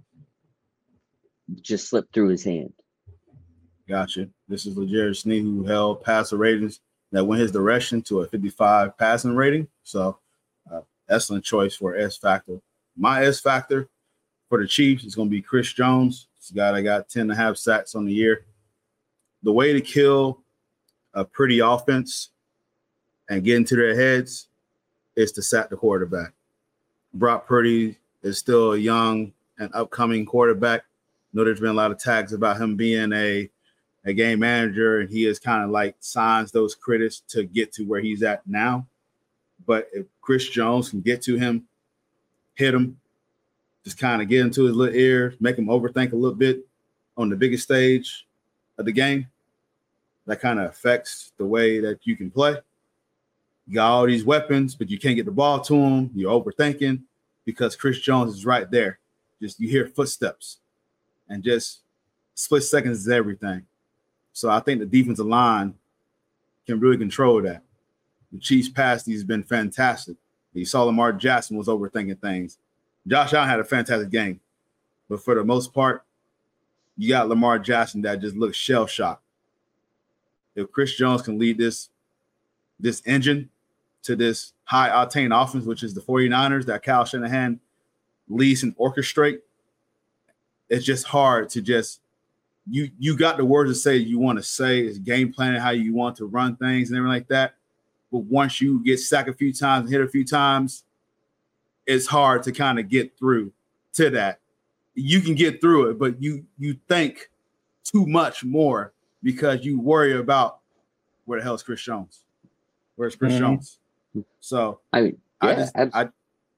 just slipped through his hand. Gotcha. This is L'Jarius Sneed, who held passer ratings that went his direction to a fifty-five passing rating. So, uh, excellent choice for S factor. My S factor for the Chiefs is going to be Chris Jones. This guy that got ten and a half sacks on the year. The way to kill a pretty offense and get into their heads is to sack the quarterback. Brock Purdy is still a young and upcoming quarterback. I know there's been a lot of tags about him being a, a game manager, and he has kind of like signs those critics to get to where he's at now. But if Chris Jones can get to him, hit him, just kind of get into his little ear, make him overthink a little bit on the biggest stage of the game, that kind of affects the way that you can play. You got all these weapons, but you can't get the ball to him. You're overthinking because Chris Jones is right there. Just you hear footsteps, and just split seconds is everything. So I think the defensive line can really control that. The Chiefs' pass has been fantastic. You saw Lamar Jackson was overthinking things. Josh Allen had a fantastic game, but for the most part, you got Lamar Jackson that just looks shell-shocked. If Chris Jones can lead this, this engine to this high-octane offense, which is the 49ers that Kyle Shanahan leads and orchestrate, it's just hard to just you you got the words to say you want to say. It's game planning how you want to run things and everything like that. But once you get sacked a few times and hit a few times, it's hard to kind of get through to that. You can get through it, but you you think too much more because you worry about where the hell is Chris Jones? Where's Chris mm-hmm. Jones? So I mean, yeah, I just I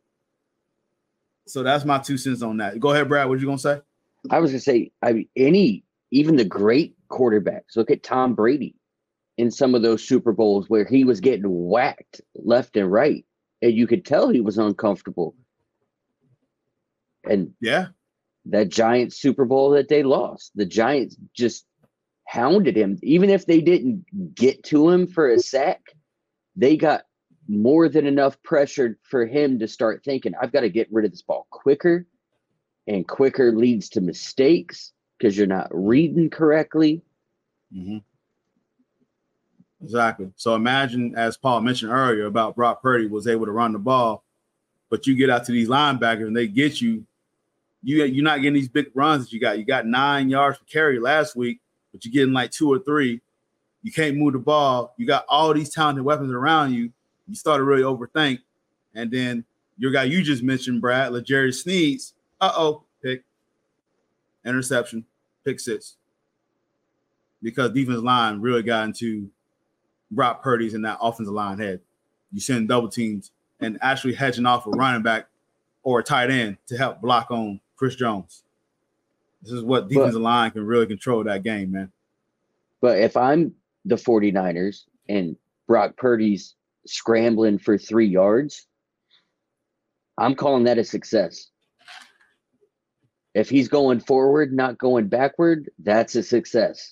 so that's my two cents on that. Go ahead, Brad. What you gonna say? I was gonna say, I mean, any even the great quarterbacks. Look at Tom Brady in some of those Super Bowls where he was getting whacked left and right, and you could tell he was uncomfortable. And yeah, that Giants Super Bowl that they lost, the Giants just hounded him. Even if they didn't get to him for a sack, they got more than enough pressure for him to start thinking, I've got to get rid of this ball quicker, and quicker leads to mistakes because you're not reading correctly. Mm-hmm. Exactly. So imagine, as Paul mentioned earlier about Brock Purdy was able to run the ball, but you get out to these linebackers and they get you, you you're not getting these big runs that you got. You got nine yards per carry last week, but you're getting like two or three. You can't move the ball. You got all these talented weapons around you. You start to really overthink. And then your guy you just mentioned, Brad, L'Jarius Sneed, uh-oh, pick, interception, pick six. Because defensive line really got into Brock Purdy's in that offensive line head. You send double teams and actually hedging off a running back or a tight end to help block on Chris Jones. This is what defensive but, line can really control that game, man. But if I'm the 49ers and Brock Purdy's scrambling for three yards, I'm calling that a success. If he's going forward, not going backward, that's a success.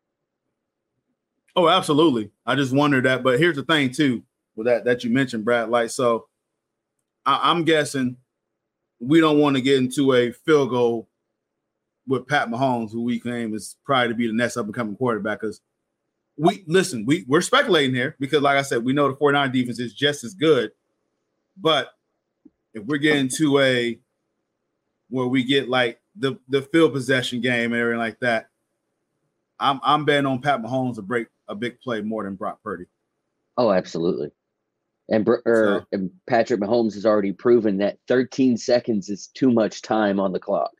Oh, absolutely. I just wondered that. But here's the thing, too, with that that you mentioned, Brad. Like, so I, I'm guessing we don't want to get into a field goal with Pat Mahomes, who we claim is probably to be the next up-and-coming quarterback. Because we listen, we, we're speculating here because, like I said, we know the 49 defense is just as good. But if we're getting to a where we get like the, the field possession game and everything like that, I'm I'm betting on Pat Mahomes to break a big play more than Brock Purdy. Oh, absolutely. And, er, so, and Patrick Mahomes has already proven that thirteen seconds is too much time on the clock.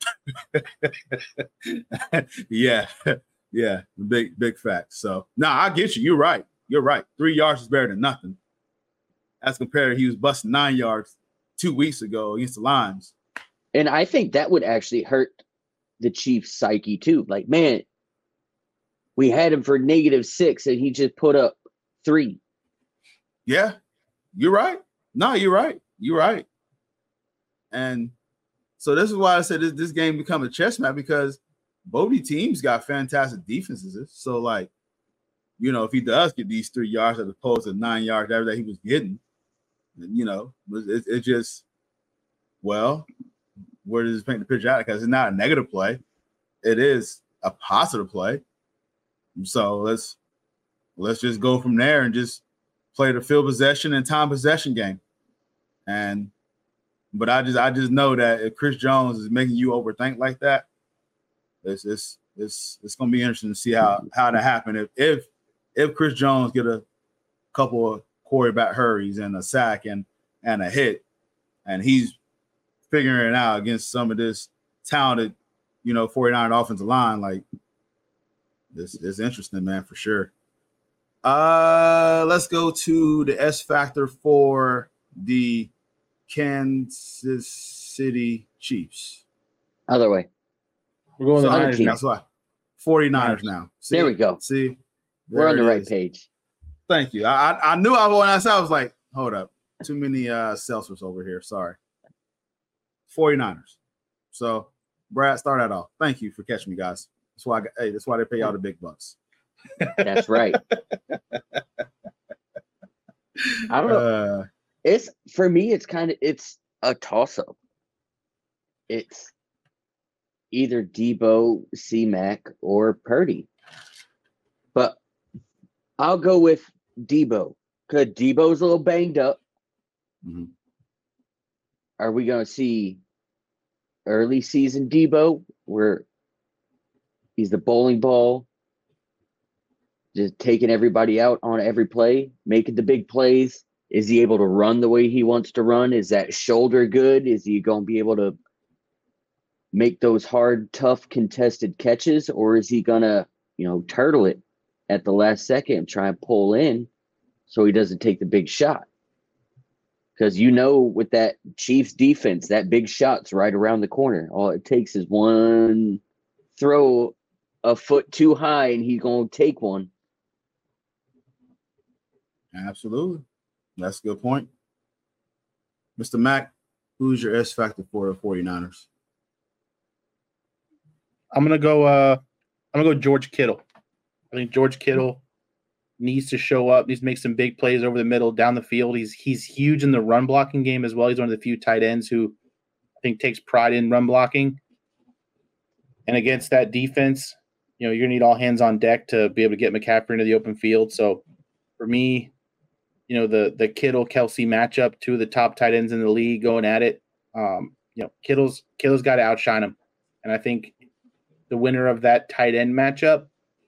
yeah, yeah, big big fact. So, no, nah, I get you. You're right. You're right. Three yards is better than nothing. As compared to he was busting nine yards two weeks ago against the Lions. And I think that would actually hurt the Chiefs' psyche too. Like, man, we had him for negative six and he just put up three. Yeah, you're right. No, you're right. You're right. And so this is why I said this, this game become a chess match, because both these teams got fantastic defenses. So, like, you know, if he does get these three yards as opposed to nine yards that he was getting, you know, it, it just, well, where does it paint the picture out? Because it's not a negative play. It is a positive play. So let's let's just go from there and just play the field possession and time possession game. And but I just I just know that if Chris Jones is making you overthink like that, it's it's it's it's gonna be interesting to see how how that happen. If if if Chris Jones get a couple of quarterback hurries and a sack and and a hit, and he's figuring it out against some of this talented, you know, forty-nine offensive line, like this is interesting, man, for sure. Uh, let's go to the S factor for the Kansas City Chiefs. Other way. We're going So to the other Niners team. now. That's why. forty-niners now. See? There we go. See? We're There on the it right is. page. Thank you. I I, I knew I when I saw I was like, hold up. Too many uh Celsius over here. Sorry. forty-niners. So, Brad, start that off. Thank you for catching me, guys. That's why I got, hey, that's why they pay y'all the big bucks. That's right. I don't know. Uh, It's for me, it's kind of it's a toss-up. It's either Debo, C-Mac, or Purdy. But I'll go with Debo, because Debo's a little banged up. mhm. Are we going to see early season Debo, where he's the bowling ball, just taking everybody out on every play, making the big plays? Is he able to run the way he wants to run? Is that shoulder good? Is he going to be able to make those hard, tough, contested catches? Or is he going to, you know, turtle it at the last second and try and pull in so he doesn't take the big shot? Because you know, with that Chiefs defense, that big shot's right around the corner. All it takes is one throw a foot too high and he's going to take one. Absolutely. That's a good point. Mister Mack, who's your S factor for the forty-niners? I'm gonna go. Uh, I'm gonna go George Kittle. I think George Kittle needs to show up. Needs to make some big plays over the middle, down the field. He's he's huge in the run blocking game as well. He's one of the few tight ends who I think takes pride in run blocking. And against that defense, you know, you're gonna need all hands on deck to be able to get McCaffrey into the open field. So for me, you know, the the Kittle Kelsey matchup, two of the top tight ends in the league going at it. Um, you know, Kittle's Kittle's got to outshine him, and I think the winner of that tight end matchup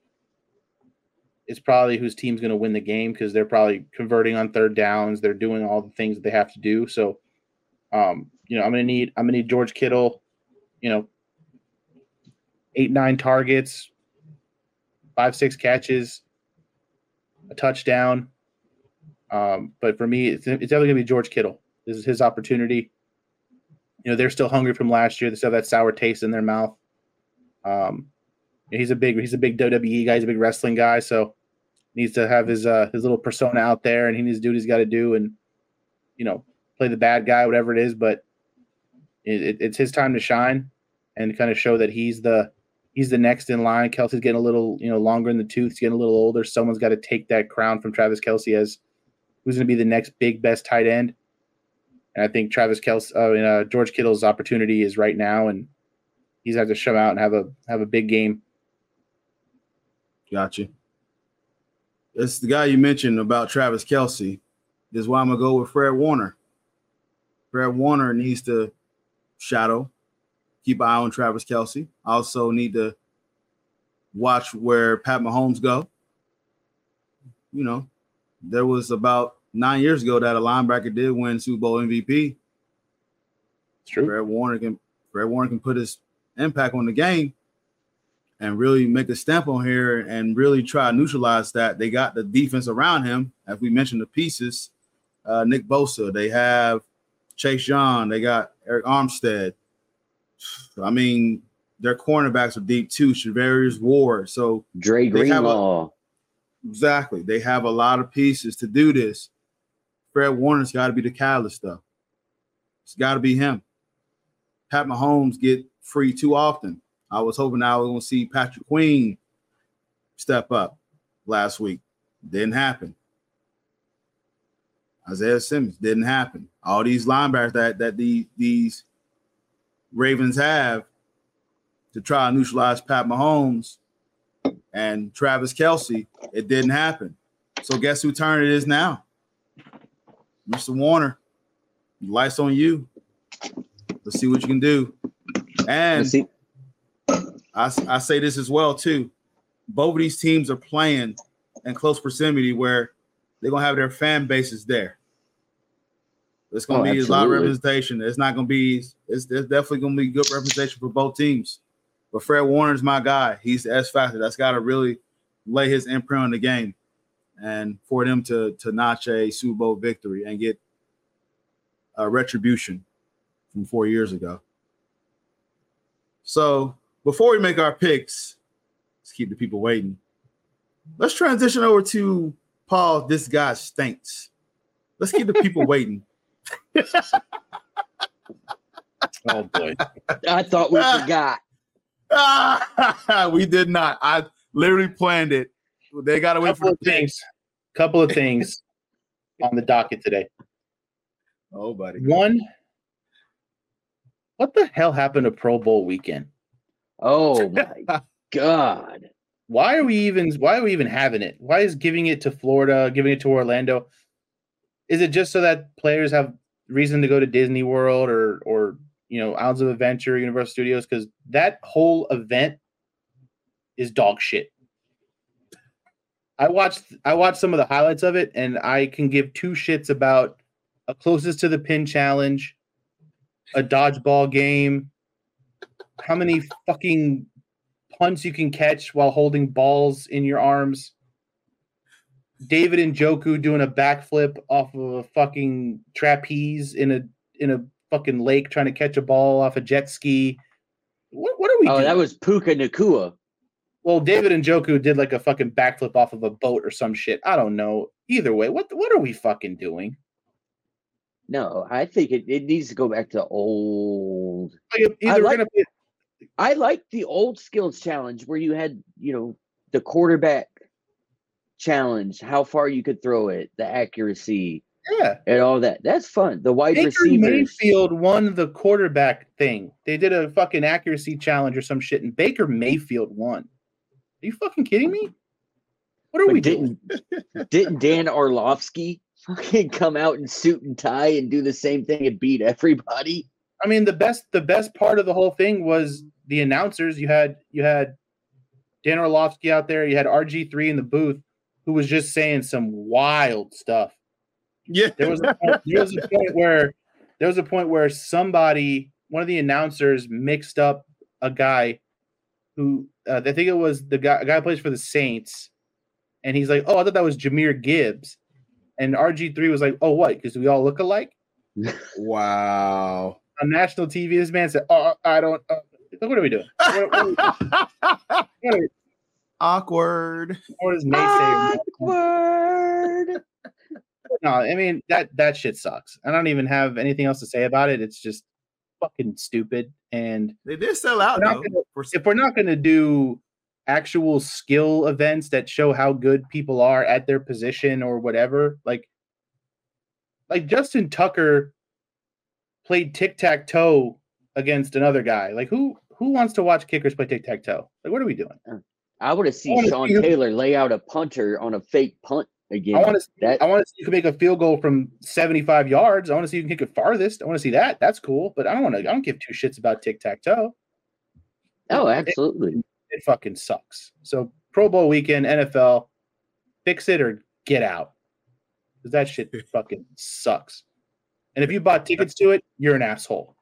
is probably whose team's going to win the game, because they're probably converting on third downs. They're doing all the things that they have to do. So, um, you know, I'm going to need I'm going to need George Kittle, you know, eight nine targets, five six catches, a touchdown. Um, but for me, it's, it's definitely going to be George Kittle. This is his opportunity. You know, they're still hungry from last year. They still have that sour taste in their mouth. Um, he's a big, he's a big W W E guy. He's a big wrestling guy. So needs to have his, uh, his little persona out there, and he needs to do what he's got to do and, you know, play the bad guy, whatever it is. But it, it, it's his time to shine and kind of show that he's the, he's the next in line. Kelsey's getting a little, you know, longer in the tooth. He's getting a little older. Someone's got to take that crown from Travis Kelce as who's going to be the next big, best tight end. And I think Travis Kelce, uh, and, uh, George Kittle's opportunity is right now, and he's had to show out and have a have a big game. Gotcha. It's the guy you mentioned about Travis Kelce. This is why I'm gonna go with Fred Warner. Fred Warner needs to shadow, keep an eye on Travis Kelce. Also need to watch where Pat Mahomes go. You know, there was about nine years ago that a linebacker did win Super Bowl M V P. It's true. Fred Warner can Fred Warner can put his impact on the game and really make a stamp on here and really try to neutralize that. They got the defense around him, as we mentioned, the pieces. Uh, Nick Bosa, they have Chase Young, they got Eric Armstead. I mean, their cornerbacks are deep too. Shavarius Ward. So Dre Greenlaw. A, exactly. They have a lot of pieces to do this. Fred Warner's got to be the catalyst, though. It's got to be him. Pat Mahomes get free too often. I was hoping I was going to see Patrick Queen step up last week. Didn't happen. Isaiah Simmons didn't happen. All these linebackers that that the, these Ravens have to try to neutralize Pat Mahomes and Travis Kelce, it didn't happen. So guess who turn it is now? Mister Warner. Lights on you. Let's see what you can do. And I, I say this as well, too. Both of these teams are playing in close proximity where they're going to have their fan bases there. It's going to oh, be absolutely. a lot of representation. It's not going to be it's, – it's definitely going to be good representation for both teams. But Fred Warner's my guy. He's the X factor. That's got to really lay his imprint on the game. And for them to, to notch a Super Bowl victory and get a retribution from four years ago. So before we make our picks, let's keep the people waiting. Let's transition over to Paul. This guy stinks. Let's keep the people waiting. Oh boy! I thought we forgot. We did not. I literally planned it. They got to wait for the things. Couple of things on the docket today. Oh, buddy. One, what the hell happened to Pro Bowl weekend? Oh my God. Why are we even why are we even having it? Why is giving it to Florida, giving it to Orlando? Is it just so that players have reason to go to Disney World or or you know, Islands of Adventure, Universal Studios? Because that whole event is dog shit. I watched I watched some of the highlights of it, and I can give two shits about a closest to the pin challenge, a dodgeball game, how many fucking punts you can catch while holding balls in your arms, David Njoku doing a backflip off of a fucking trapeze in a in a fucking lake trying to catch a ball off a jet ski. What what are we oh, doing? That was Puka Nacua. Well, David Njoku did like a fucking backflip off of a boat or some shit. I don't know. Either way, what what are we fucking doing? No, I think it, it needs to go back to old. Like either I, we're like, gonna be... I like the old skills challenge where you had, you know, the quarterback challenge, how far you could throw it, the accuracy, yeah, and all that. That's fun. The wide Baker receivers. Mayfield won the quarterback thing. They did a fucking accuracy challenge or some shit, and Baker Mayfield won. Are you fucking kidding me? What are but we didn't, doing? Didn't Dan Orlovsky fucking come out in suit and tie and do the same thing and beat everybody? I mean, the best the best part of the whole thing was the announcers. You had you had Dan Orlovsky out there. You had R G three in the booth, who was just saying some wild stuff. Yeah, there was a point, there was a point where there was a point where somebody, one of the announcers, mixed up a guy who uh, I think it was the guy, a guy who plays for the Saints, and he's like, "Oh, I thought that was Jahmyr Gibbs," and R G three was like, "Oh, what? Because we all look alike." Wow. On national T V, this man said, "Oh, I don't. Uh, what are we doing? What, what are we doing? What are we, awkward. What is naysayer? Awkward. No, I mean that that shit sucks. I don't even have anything else to say about it. It's just fucking stupid. And they did sell out. We're though, gonna, for... If we're not going to do actual skill events that show how good people are at their position or whatever, like like Justin Tucker played tic-tac-toe against another guy. Like who who wants to watch kickers play tic-tac-toe? Like what are we doing? I want to see Sean see Taylor who... lay out a punter on a fake punt again. I want to see, that... I want to see you can make a field goal from seventy-five yards. I want to see you can kick it farthest. I want to see that. That's cool. But I don't want to. I don't give two shits about tic-tac-toe. Oh, absolutely. It, it fucking sucks. So Pro Bowl weekend, N F L, fix it or get out. Because that shit fucking sucks. And if you bought tickets to it, you're an asshole.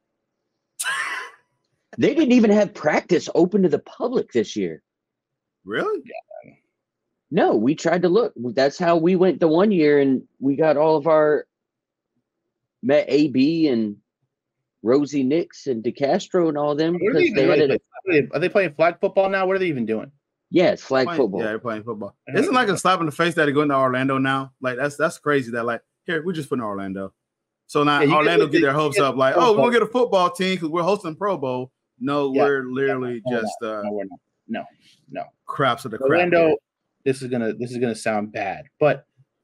They didn't even have practice open to the public this year. Really? Yeah. No, we tried to look. That's how we went the one year, and we got all of our met A B and Rosie Nix and DeCastro and all them. What are they Because even they had doing? it. Are they playing flag football now? What are they even doing? Yeah, it's flag Playing- football. Yeah, they're playing football. Isn't it like a slap in the face that they go into Orlando now? Like that's that's crazy. That like here we just put in Orlando. So now Yeah, you Orlando get- get their you hopes get up. Like Pro oh, we're Bowl. gonna get a football team because we're hosting Pro Bowl. No, Yeah. we're literally No, we're just uh, No, we're not. No, no. craps of the crap. Orlando. here. This is gonna this is gonna sound bad, but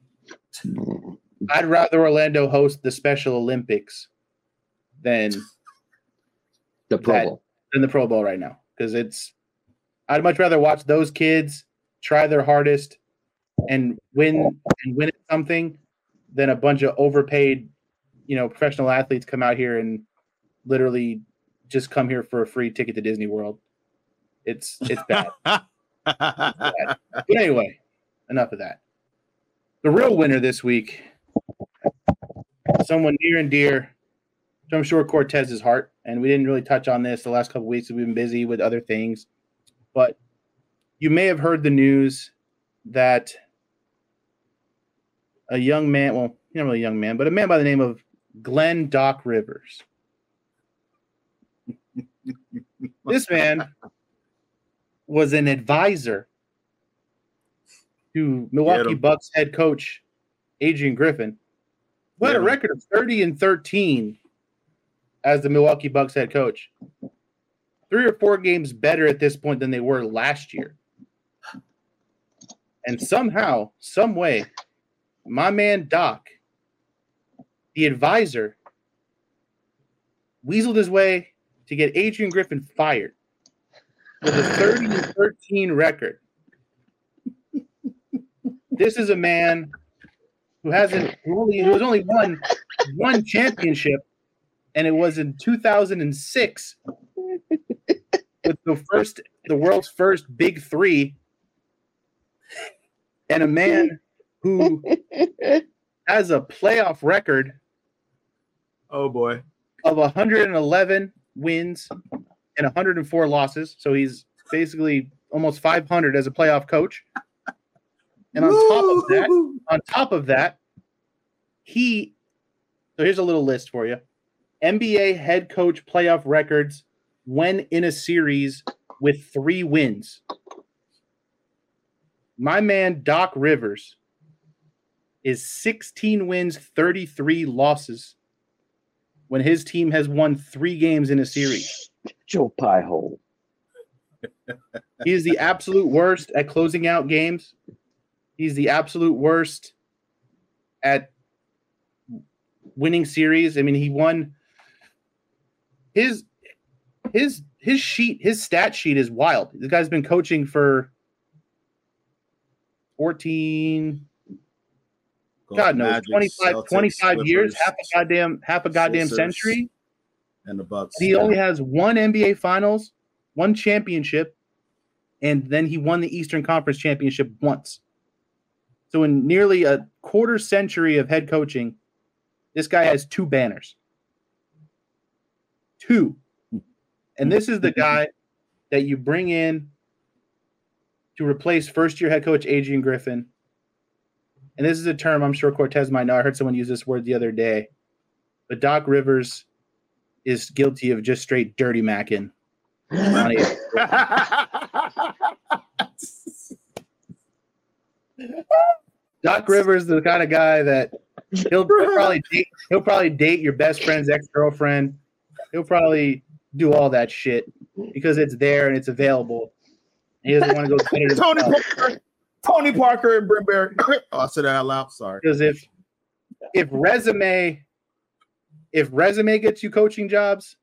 I'd rather Orlando host the Special Olympics than The Pro that- Bowl. than the Pro Bowl right now because it's. I'd much rather watch those kids try their hardest and win and win at something than a bunch of overpaid, you know, professional athletes come out here and literally just come here for a free ticket to Disney World. It's it's bad. But anyway, enough of that. The real winner this week, someone near and dear to I'm sure Cortez's heart, and we didn't really touch on this the last couple of weeks. We've been busy with other things, but you may have heard the news that a young man, well, not really a young man, but a man by the name of Glenn Doc Rivers. This man was an advisor to Milwaukee him. Bucks head coach Adrian Griffin, who had Get a him. record of thirty and thirteen as the Milwaukee Bucks head coach. Three or four games better at this point than they were last year. And somehow, some way, my man Doc, the advisor, weaseled his way to get Adrian Griffin fired with a thirty and thirteen record. This is a man who hasn't who only who has only won one championship, and it was in two thousand six with the first the world's first big three, and a man who has a playoff record Oh boy. of one hundred eleven wins and one hundred four losses. So he's basically almost five hundred as a playoff coach. And on top of that, Woo! on top of that, he so here's a little list for you. N B A head coach playoff records when in a series with three wins. My man Doc Rivers is sixteen wins, thirty-three losses when his team has won three games in a series. Joe Pie Hole. He is the absolute worst at closing out games. He's the absolute worst at winning series. I mean, he won his his his sheet, his stat sheet is wild. The guy's been coaching for fourteen God knows, Magic, twenty-five, Celtics, twenty-five years, Clippers, half a goddamn half a goddamn Sixers, century. and the Bucks. He only has one N B A Finals, one championship, and then he won the Eastern Conference Championship once. So in nearly a quarter century of head coaching, this guy has two banners. Two. And this is the guy that you bring in to replace first-year head coach Adrian Griffin. And this is a term I'm sure Cortez might know. I heard someone use this word the other day. But Doc Rivers is guilty of just straight dirty macking. on Adrian Griffin. Doc Rivers is the kind of guy that he'll, he'll probably date, he'll probably date your best friend's ex-girlfriend. He'll probably do all that shit because it's there and it's available. He doesn't want to go get it Tony himself. Parker, Tony Parker and Brent Barry. Oh, I said that out loud. Sorry. Because if if resume if resume gets you coaching jobs,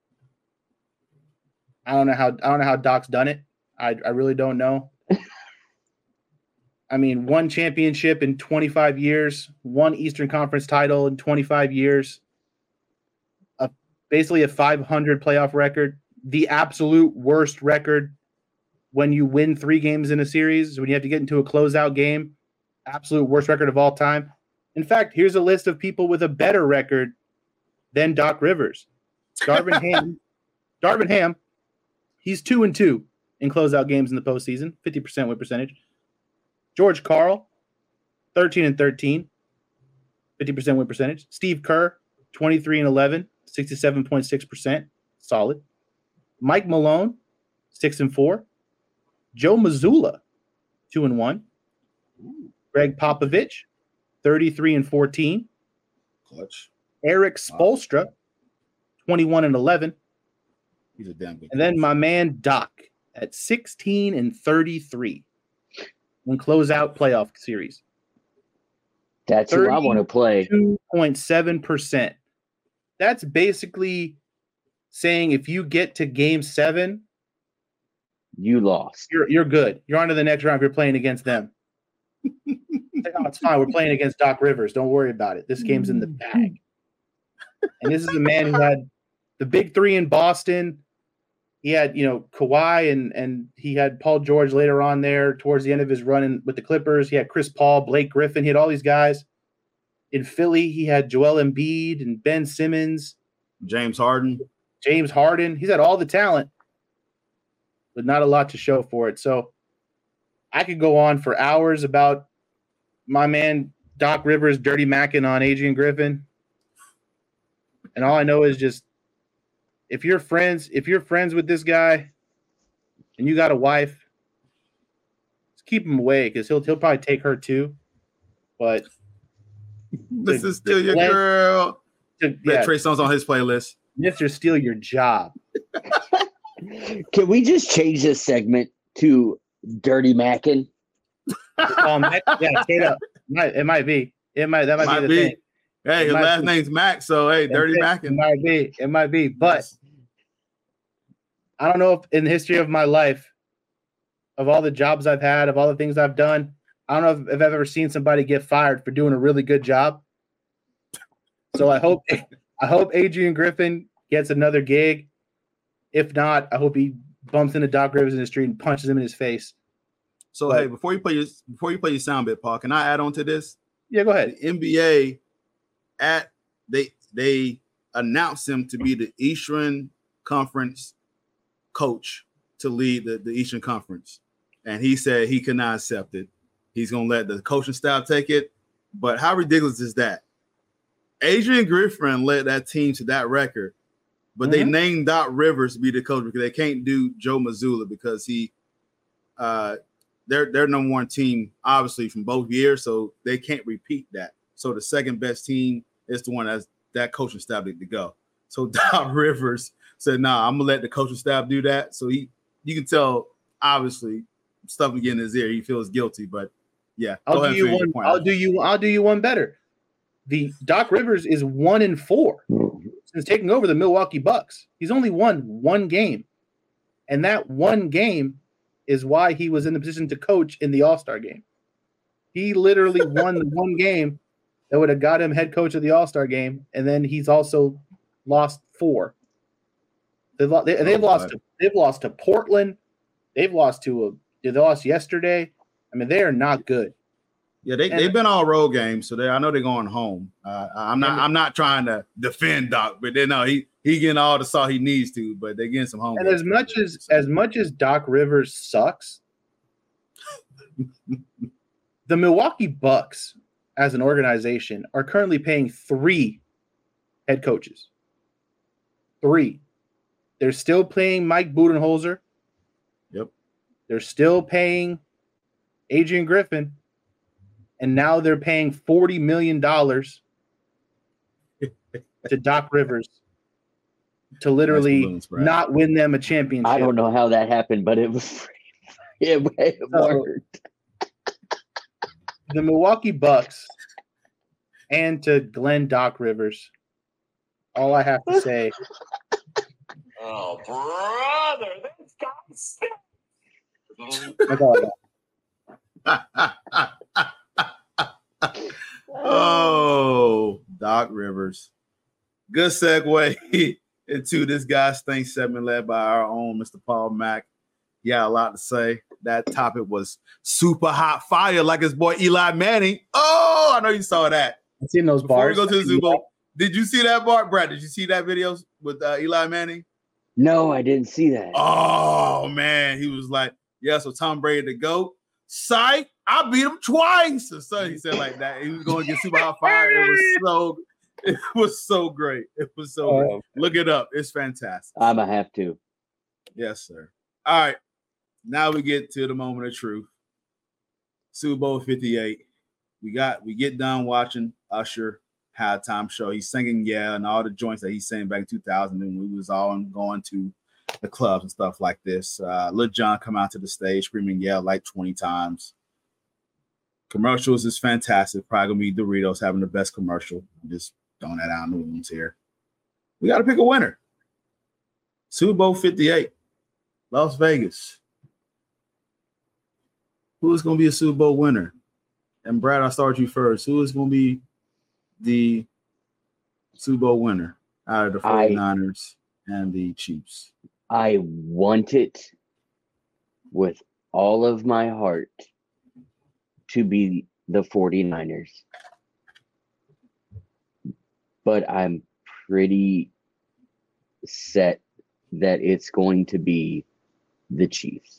I don't know how I don't know how Doc's done it. I I really don't know. I mean, one championship in twenty-five years, one Eastern Conference title in twenty-five years, a basically a five hundred playoff record, the absolute worst record when you win three games in a series, when you have to get into a closeout game, absolute worst record of all time. In fact, here's a list of people with a better record than Doc Rivers. Darvin Ham, Darvin Ham, he's two and two in closeout games in the postseason, fifty percent win percentage. George Karl, thirteen and thirteen, fifty percent win percentage. Steve Kerr, twenty-three and eleven, sixty-seven point six percent. Solid. Mike Malone, six and four. Joe Mazzulla, two and one. Greg Popovich, thirty-three and fourteen. Clutch. Eric Spoelstra, twenty-one and eleven. He's a damn good. And then my man Doc at sixteen and thirty-three. And close out playoff series. That's who I want to play. two point seven percent. That's basically saying if you get to game seven, you lost. You're you're good. You're on to the next round if you're playing against them. Like, oh, it's fine. We're playing against Doc Rivers. Don't worry about it. This game's in the bag. And this is a man who had the big three in Boston. He had, you know, Kawhi and and he had Paul George later on there towards the end of his run in, with the Clippers. He had Chris Paul, Blake Griffin. He had all these guys. In Philly, he had Joel Embiid and Ben Simmons. James Harden. James Harden. He's had all the talent, but not a lot to show for it. So I could go on for hours about my man Doc Rivers dirty macking on Adrian Griffin. And all I know is just if you're friends, if you're friends with this guy and you got a wife, just keep him away because he'll he'll probably take her too. But this to, is still your Glenn, girl. To, yeah, yeah, Trey Songz on his playlist. Mister Steal your job. Can we just change this segment to Dirty Mackin? um, yeah, straight up. Might, it might be. It might. That might, might be the be. thing. Hey, it his last be. name's Mac, so hey, Dirty it, Mackin. It might be. It might be. But I don't know if in the history of my life, of all the jobs I've had, of all the things I've done, I don't know if, if I've ever seen somebody get fired for doing a really good job. So I hope I hope Adrian Griffin gets another gig. If not, I hope he bumps into Doc Rivers in the street and punches him in his face. So but, hey, before you play your before you play your sound bit, Paul, can I add on to this? Yeah, go ahead. The N B A at they they announced him to be the Eastern Conference coach to lead the, the Eastern Conference. And he said he could not accept it. He's gonna let the coaching staff take it. But how ridiculous is that? Adrian Griffin led that team to that record, but mm-hmm. they named Doc Rivers to be the coach because they can't do Joe Mazzulla because he uh they're they're number one team, obviously, from both years, so they can't repeat that. So the second best team is the one that's that coaching staff to go. So Doc Rivers said, "Nah, I'm gonna let the coaching staff do that." So he, you can tell, obviously, stuff again in his ear. He feels guilty, but yeah, I'll do you one. I'll do you. I'll do you one better. The Doc Rivers is one in four since taking over the Milwaukee Bucks. He's only won one game, and that one game is why he was in the position to coach in the All-Star game. He literally won the one game that would have got him head coach of the All-Star game, and then he's also lost four. They've, they, they've oh, lost. To, they've lost to Portland. They've lost to a. They lost yesterday. I mean, they are not good. Yeah, they, they've been all road games, so they I know they're going home. Uh, I'm not I'm not trying to defend Doc, but they know he he getting all the salt he needs to, but they're getting some home. And as much as so. as much as Doc Rivers sucks, the Milwaukee Bucks as an organization are currently paying three head coaches. Three. They're still paying Mike Budenholzer. Yep. They're still paying Adrian Griffin. And now they're paying forty million dollars to Doc Rivers to literally balloons, not win them a championship. I don't know how that happened, but it was it, it so, worked. The Milwaukee Bucks and to Glenn Doc Rivers, all I have to say. Oh, brother, this guy's sick. That's all I got. Oh, Doc Rivers. Good segue into this guy's thing segment led by our own Mister Paul Mack. Yeah, a lot to say. That topic was super hot fire, like his boy Eli Manning. Oh, I know you saw that. I've seen those Before bars. Before we go to the Super Bowl, did you see that, Bart? Brad, did you see that video with uh, Eli Manning? No, I didn't see that. Oh, man. He was like, yeah, so Tom Brady to go. Psych, I beat him twice. So, so he said like that. He was going to get super hot fire. It was so It was so great. It was so Oh. great. Look it up. It's fantastic. I'm going to have to. Yes, sir. All right. Now we get to the moment of truth. Super Bowl fifty-eight. We got we get done watching Usher halftime show. He's singing Yeah and all the joints that he sang back in two thousand when we was all going to the clubs and stuff like this. Uh, Lil Jon come out to the stage screaming Yeah like twenty times. Commercials is fantastic. Probably gonna be Doritos having the best commercial. I'm just throwing that out in the rooms here. We got to pick a winner. Super Bowl fifty-eight, Las Vegas. Who is going to be a Super Bowl winner? And Brad, I'll start you first. Who is going to be the Super Bowl winner out of the 49ers I, and the Chiefs? I want it with all of my heart to be the 49ers. But I'm pretty set that it's going to be the Chiefs.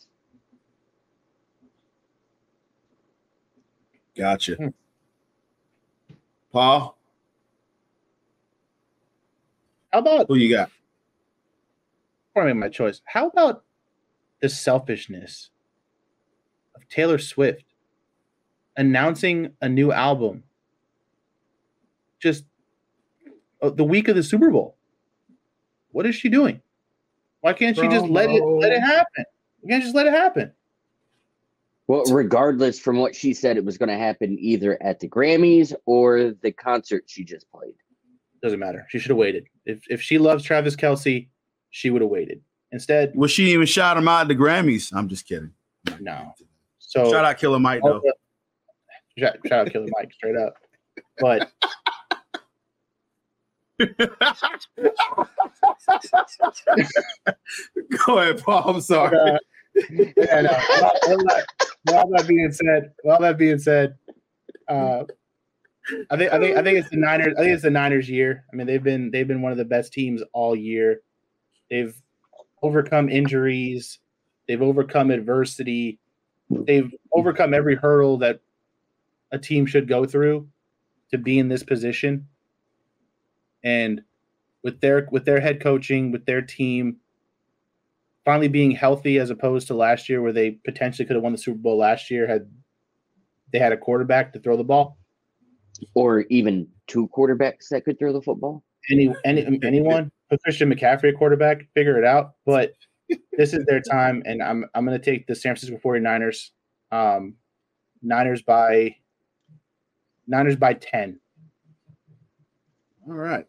Gotcha. Hmm. Paul? How about who you got? Before I make my choice, how about the selfishness of Taylor Swift announcing a new album just the week of the Super Bowl? What is she doing? Why can't she just let it let it happen? You can't just let it happen. Well, regardless from what she said, it was going to happen either at the Grammys or the concert she just played. Doesn't matter. She should have waited. If if she loves Travis Kelce, she would have waited. Instead, well, she even shot him out at the Grammys. I'm just kidding. No. So shout out Killer Mike though. The, shout, shout out Killer Mike straight up. But go ahead, Paul. I'm sorry. Uh, yeah, no, all, that, all that being said, all that being said, uh, I think I think I think it's the Niners. I think it's the Niners' year. I mean, they've been they've been one of the best teams all year. They've overcome injuries. They've overcome adversity. They've overcome every hurdle that a team should go through to be in this position. And with their with their head coaching, with their team finally being healthy as opposed to last year where they potentially could have won the Super Bowl last year had they had a quarterback to throw the ball. Or even two quarterbacks that could throw the football. Any, any anyone, put Christian McCaffrey at quarterback, figure it out. But this is their time, and I'm I'm going to take the San Francisco 49ers. Um, Niners by Niners by ten. All right.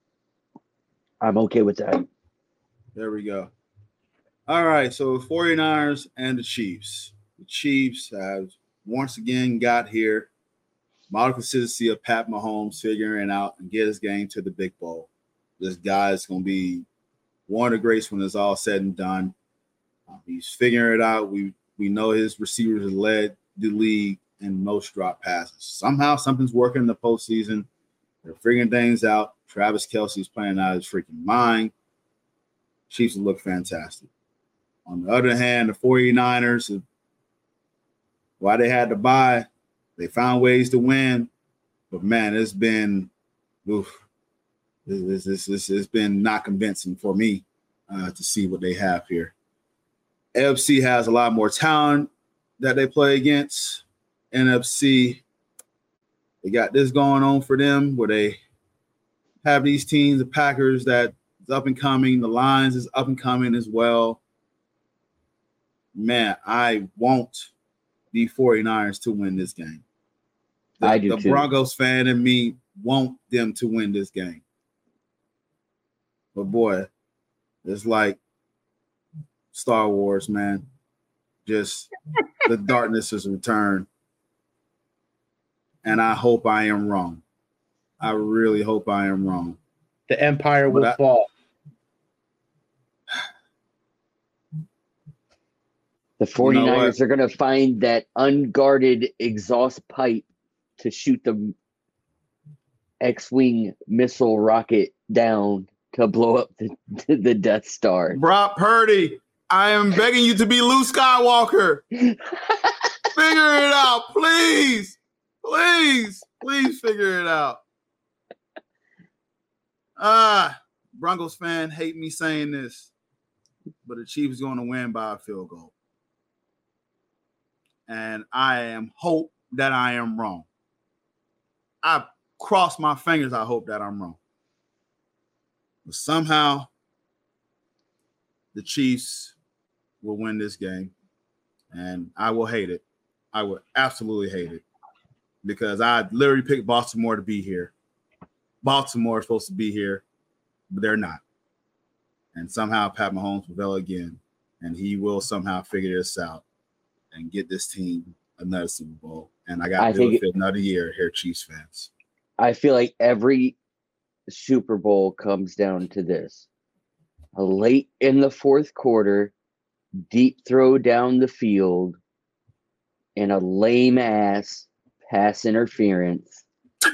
I'm okay with that. There we go. All right, so 49ers and the Chiefs. The Chiefs have once again got here. Model consistency of Pat Mahomes figuring out and get his game to the big bowl. This guy is going to be one of the greats when it's all said and done. Uh, he's figuring it out. We we know his receivers have led the league in most drop passes. Somehow something's working in the postseason. They're figuring things out. Travis Kelce is playing out of his freaking mind. Chiefs look fantastic. On the other hand, the 49ers, why they had to buy, they found ways to win. But, man, it's been oof, it's, it's, it's, it's been not convincing for me uh, to see what they have here. A F C has a lot more talent that they play against. N F C, they got this going on for them where they have these teams, the Packers, that is up and coming. The Lions is up and coming as well. Man, I want the 49ers to win this game. The, I do the too. Broncos fan in me want them to win this game. But boy, it's like Star Wars, man. Just the darkness has returned. And I hope I am wrong. I really hope I am wrong. The Empire will I, fall. The 49ers you know are going to find that unguarded exhaust pipe to shoot the X-Wing missile rocket down to blow up the, the Death Star. Brock Purdy, I am begging you to be Luke Skywalker. Figure it out, please. Please. Please figure it out. Ah, Broncos fan hate me saying this, but the Chiefs going to win by a field goal. And I am hope that I am wrong. I cross my fingers. I hope that I'm wrong. But somehow the Chiefs will win this game, and I will hate it. I would absolutely hate it because I literally picked Baltimore to be here. Baltimore is supposed to be here, but they're not. And somehow Pat Mahomes will fail again, and he will somehow figure this out and get this team another Super Bowl. And I got to do it for another year here, Chiefs fans. I feel like every Super Bowl comes down to this. A late in the fourth quarter, deep throw down the field, and a lame-ass pass interference.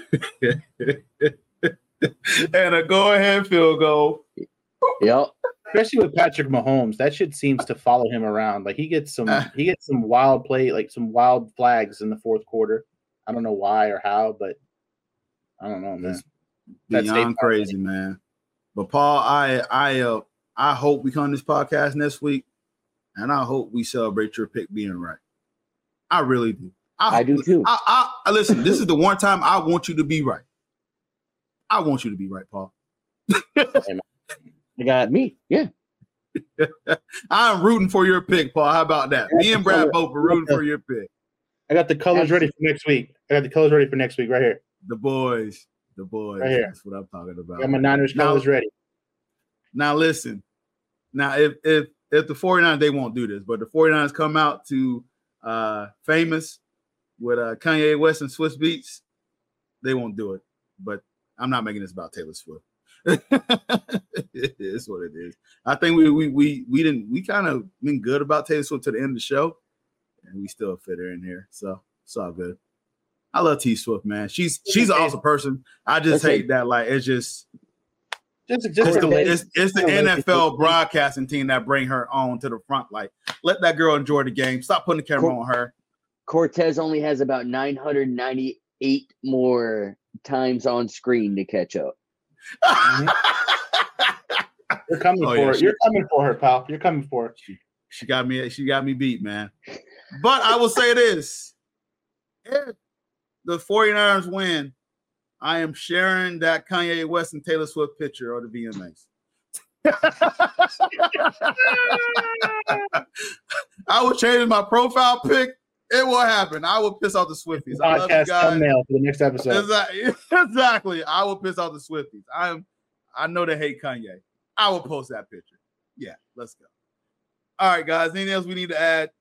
And a go-ahead field goal. Yep. Especially with Patrick Mahomes, that shit seems to follow him around. Like he gets some, uh, he gets some wild play, like some wild flags in the fourth quarter. I don't know why or how, but I don't know, man. That's beyond crazy, man. But Paul, I, I, uh, I hope we come on this podcast next week, and I hope we celebrate your pick being right. I really do. I, I do too. I, I listen. This is the one time I want you to be right. I want you to be right, Paul. You got me, yeah. I'm rooting for your pick, Paul. How about that? Me and Brad both are rooting for your pick. I got the colors ready for next week. I got the colors ready for next week, right here. The boys, the boys. Right here. That's what I'm talking about. I got my Niners colors now, ready. Now listen. Now if if if the 49ers, they won't do this, but the 49ers come out to uh, Famous with uh, Kanye West and Swiss Beats, they won't do it. But I'm not making this about Taylor Swift. It is what it is. I think we we we we didn't we kind of been good about Taylor Swift to the end of the show, and we still fit her in here, so it's all good. I love T Swift, man. She's she's an awesome person. I just hate that like it's just just, just it's, the, it's, it's the N F L broadcasting team that bring her on to the front. Like let that girl enjoy the game. Stop putting the camera on her. Cortez only has about nine hundred ninety-eight more times on screen to catch up. Mm-hmm. You're coming oh, for yeah, it. She, You're coming for her, pal. You're coming for it. She, she got me. She got me beat, man. But I will say this: if the 49ers win, I am sharing that Kanye West and Taylor Swift picture of the V M As. I will change my profile pic. It will happen. I will piss off the Swifties. The podcast thumbnail for the next episode. Exactly. exactly. I will piss off the Swifties. I'm. I know they hate Kanye. I will post that picture. Yeah, let's go. All right, guys. Anything else we need to add?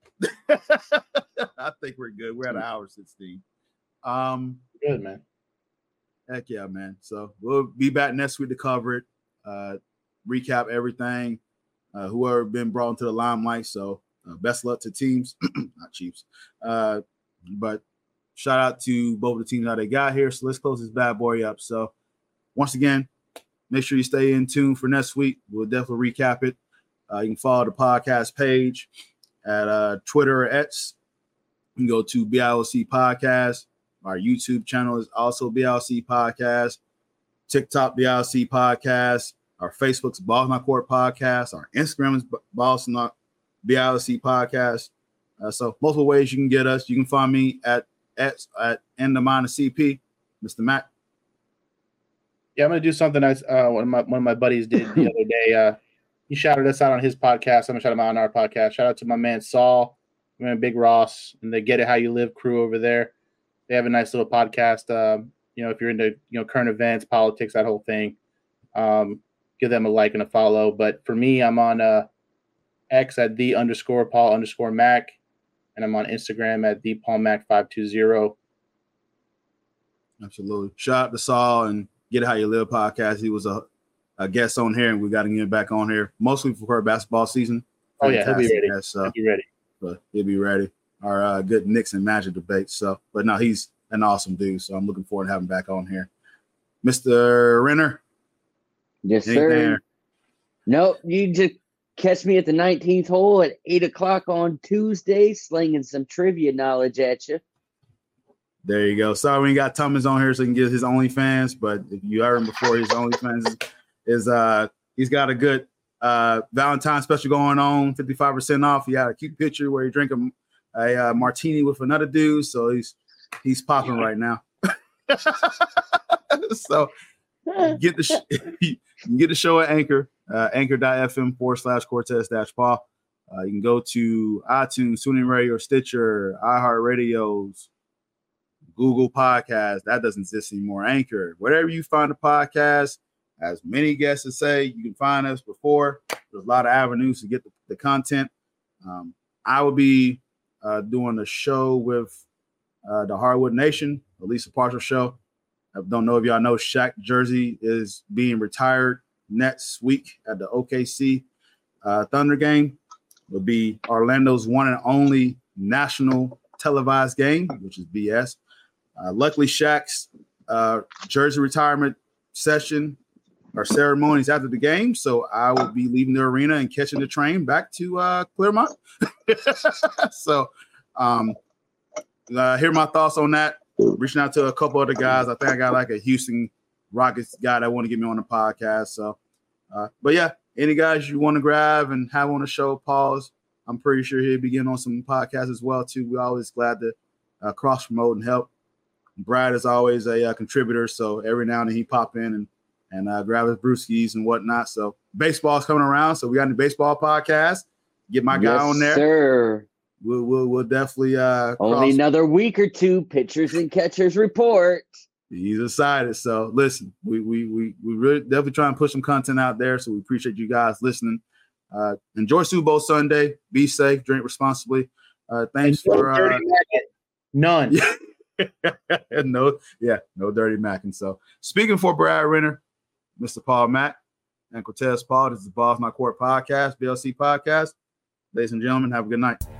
I think we're good. We're at an hour sixteen. Um, good, man. Heck yeah, man. So we'll be back next week to cover it. Uh, recap everything. Uh, whoever been brought into the limelight. So. Uh, best luck to teams, not Chiefs. Uh, but shout out to both the teams how they got here. So let's close this bad boy up. So once again, make sure you stay in tune for next week. We'll definitely recap it. Uh, you can follow the podcast page at uh, Twitter or X. You can go to B I O C Podcast. Our YouTube channel is also B I O C Podcast. TikTok B I O C Podcast. Our Facebook's Balls Not Court Podcast. Our Instagram is Balls Not B I O C Podcast. Uh, so multiple ways you can get us. You can find me at at at End of Minus C P, Mister Matt. Yeah, I'm gonna do something I uh, one of my one of my buddies did the other day. Uh, he shouted us out on his podcast. I'm gonna shout him out on our podcast. Shout out to my man Saul, my man Big Ross, and the Get It How You Live crew over there. They have a nice little podcast. Uh, you know, if you're into you know current events, politics, that whole thing, um, give them a like and a follow. But for me, I'm on uh. X at the underscore Paul underscore Mac, and I'm on Instagram at the Paul Mac five two zero. Absolutely. Shout out to Saul and Get It How You Live podcast. He was a, a guest on here, and we got to get him back on here, mostly for our basketball season. Oh, yeah, he'll be ready. Guest, so, he'll be ready. But he'll be ready. Our uh, good Knicks and Magic debate. So, but no, he's an awesome dude, so I'm looking forward to having him back on here. Mister Renner? Yes, sir. There? Nope, you just catch me at the nineteenth hole at eight o'clock on Tuesday, slinging some trivia knowledge at you. There you go. Sorry we ain't got Thomas on here so he can get his OnlyFans, but if you heard him before, his OnlyFans is is uh he's got a good uh Valentine's special going on, fifty-five percent off. He had a cute picture where he drank a, a uh, martini with another dude, so he's he's popping right now. So get the sh- you can get the show at Anchor, uh, anchor.fm forward slash Cortez dash Paul. Uh, you can go to iTunes, TuneIn Radio, Stitcher, iHeartRadios, Google Podcasts. That doesn't exist anymore. Anchor, wherever you find a podcast, as many guests to say, you can find us before. There's a lot of avenues to get the, the content. Um, I will be uh, doing a show with uh, the Hardwood Nation, at least a partial show. I don't know if y'all know Shaq Jersey is being retired next week at the O K C uh, Thunder game. It'll be Orlando's one and only national televised game, which is B S. Uh, luckily, Shaq's uh, jersey retirement session or ceremonies after the game, so I will be leaving the arena and catching the train back to uh, Claremont. So, um, uh, hear my thoughts on that. Reaching out to a couple other guys. I think I got like a Houston Rockets guy that want to get me on the podcast. So, uh, but yeah, any guys you want to grab and have on the show, pause. I'm pretty sure he'll be getting on some podcasts as well too. We're always glad to uh, cross promote and help. Brad is always a uh, contributor, so every now and then he pop in and and uh, grab his brewskis and whatnot. So baseball's coming around, so we got a baseball podcast. Get my guy yes, on there. Sir. We'll we'll, we'll definitely uh, only cross- another week or two. Pitchers and catchers report. He's excited. So listen, we we we we really definitely try and push some content out there. So we appreciate you guys listening. Uh, enjoy Super Bowl Sunday. Be safe. Drink responsibly. Uh, thanks no for dirty uh, none. no, yeah, no dirty macking. So speaking for Brad Renner, Mister Paul Mack, and Cortez Paul, this is the Balls Not Court podcast, B L C podcast. Ladies and gentlemen, have a good night.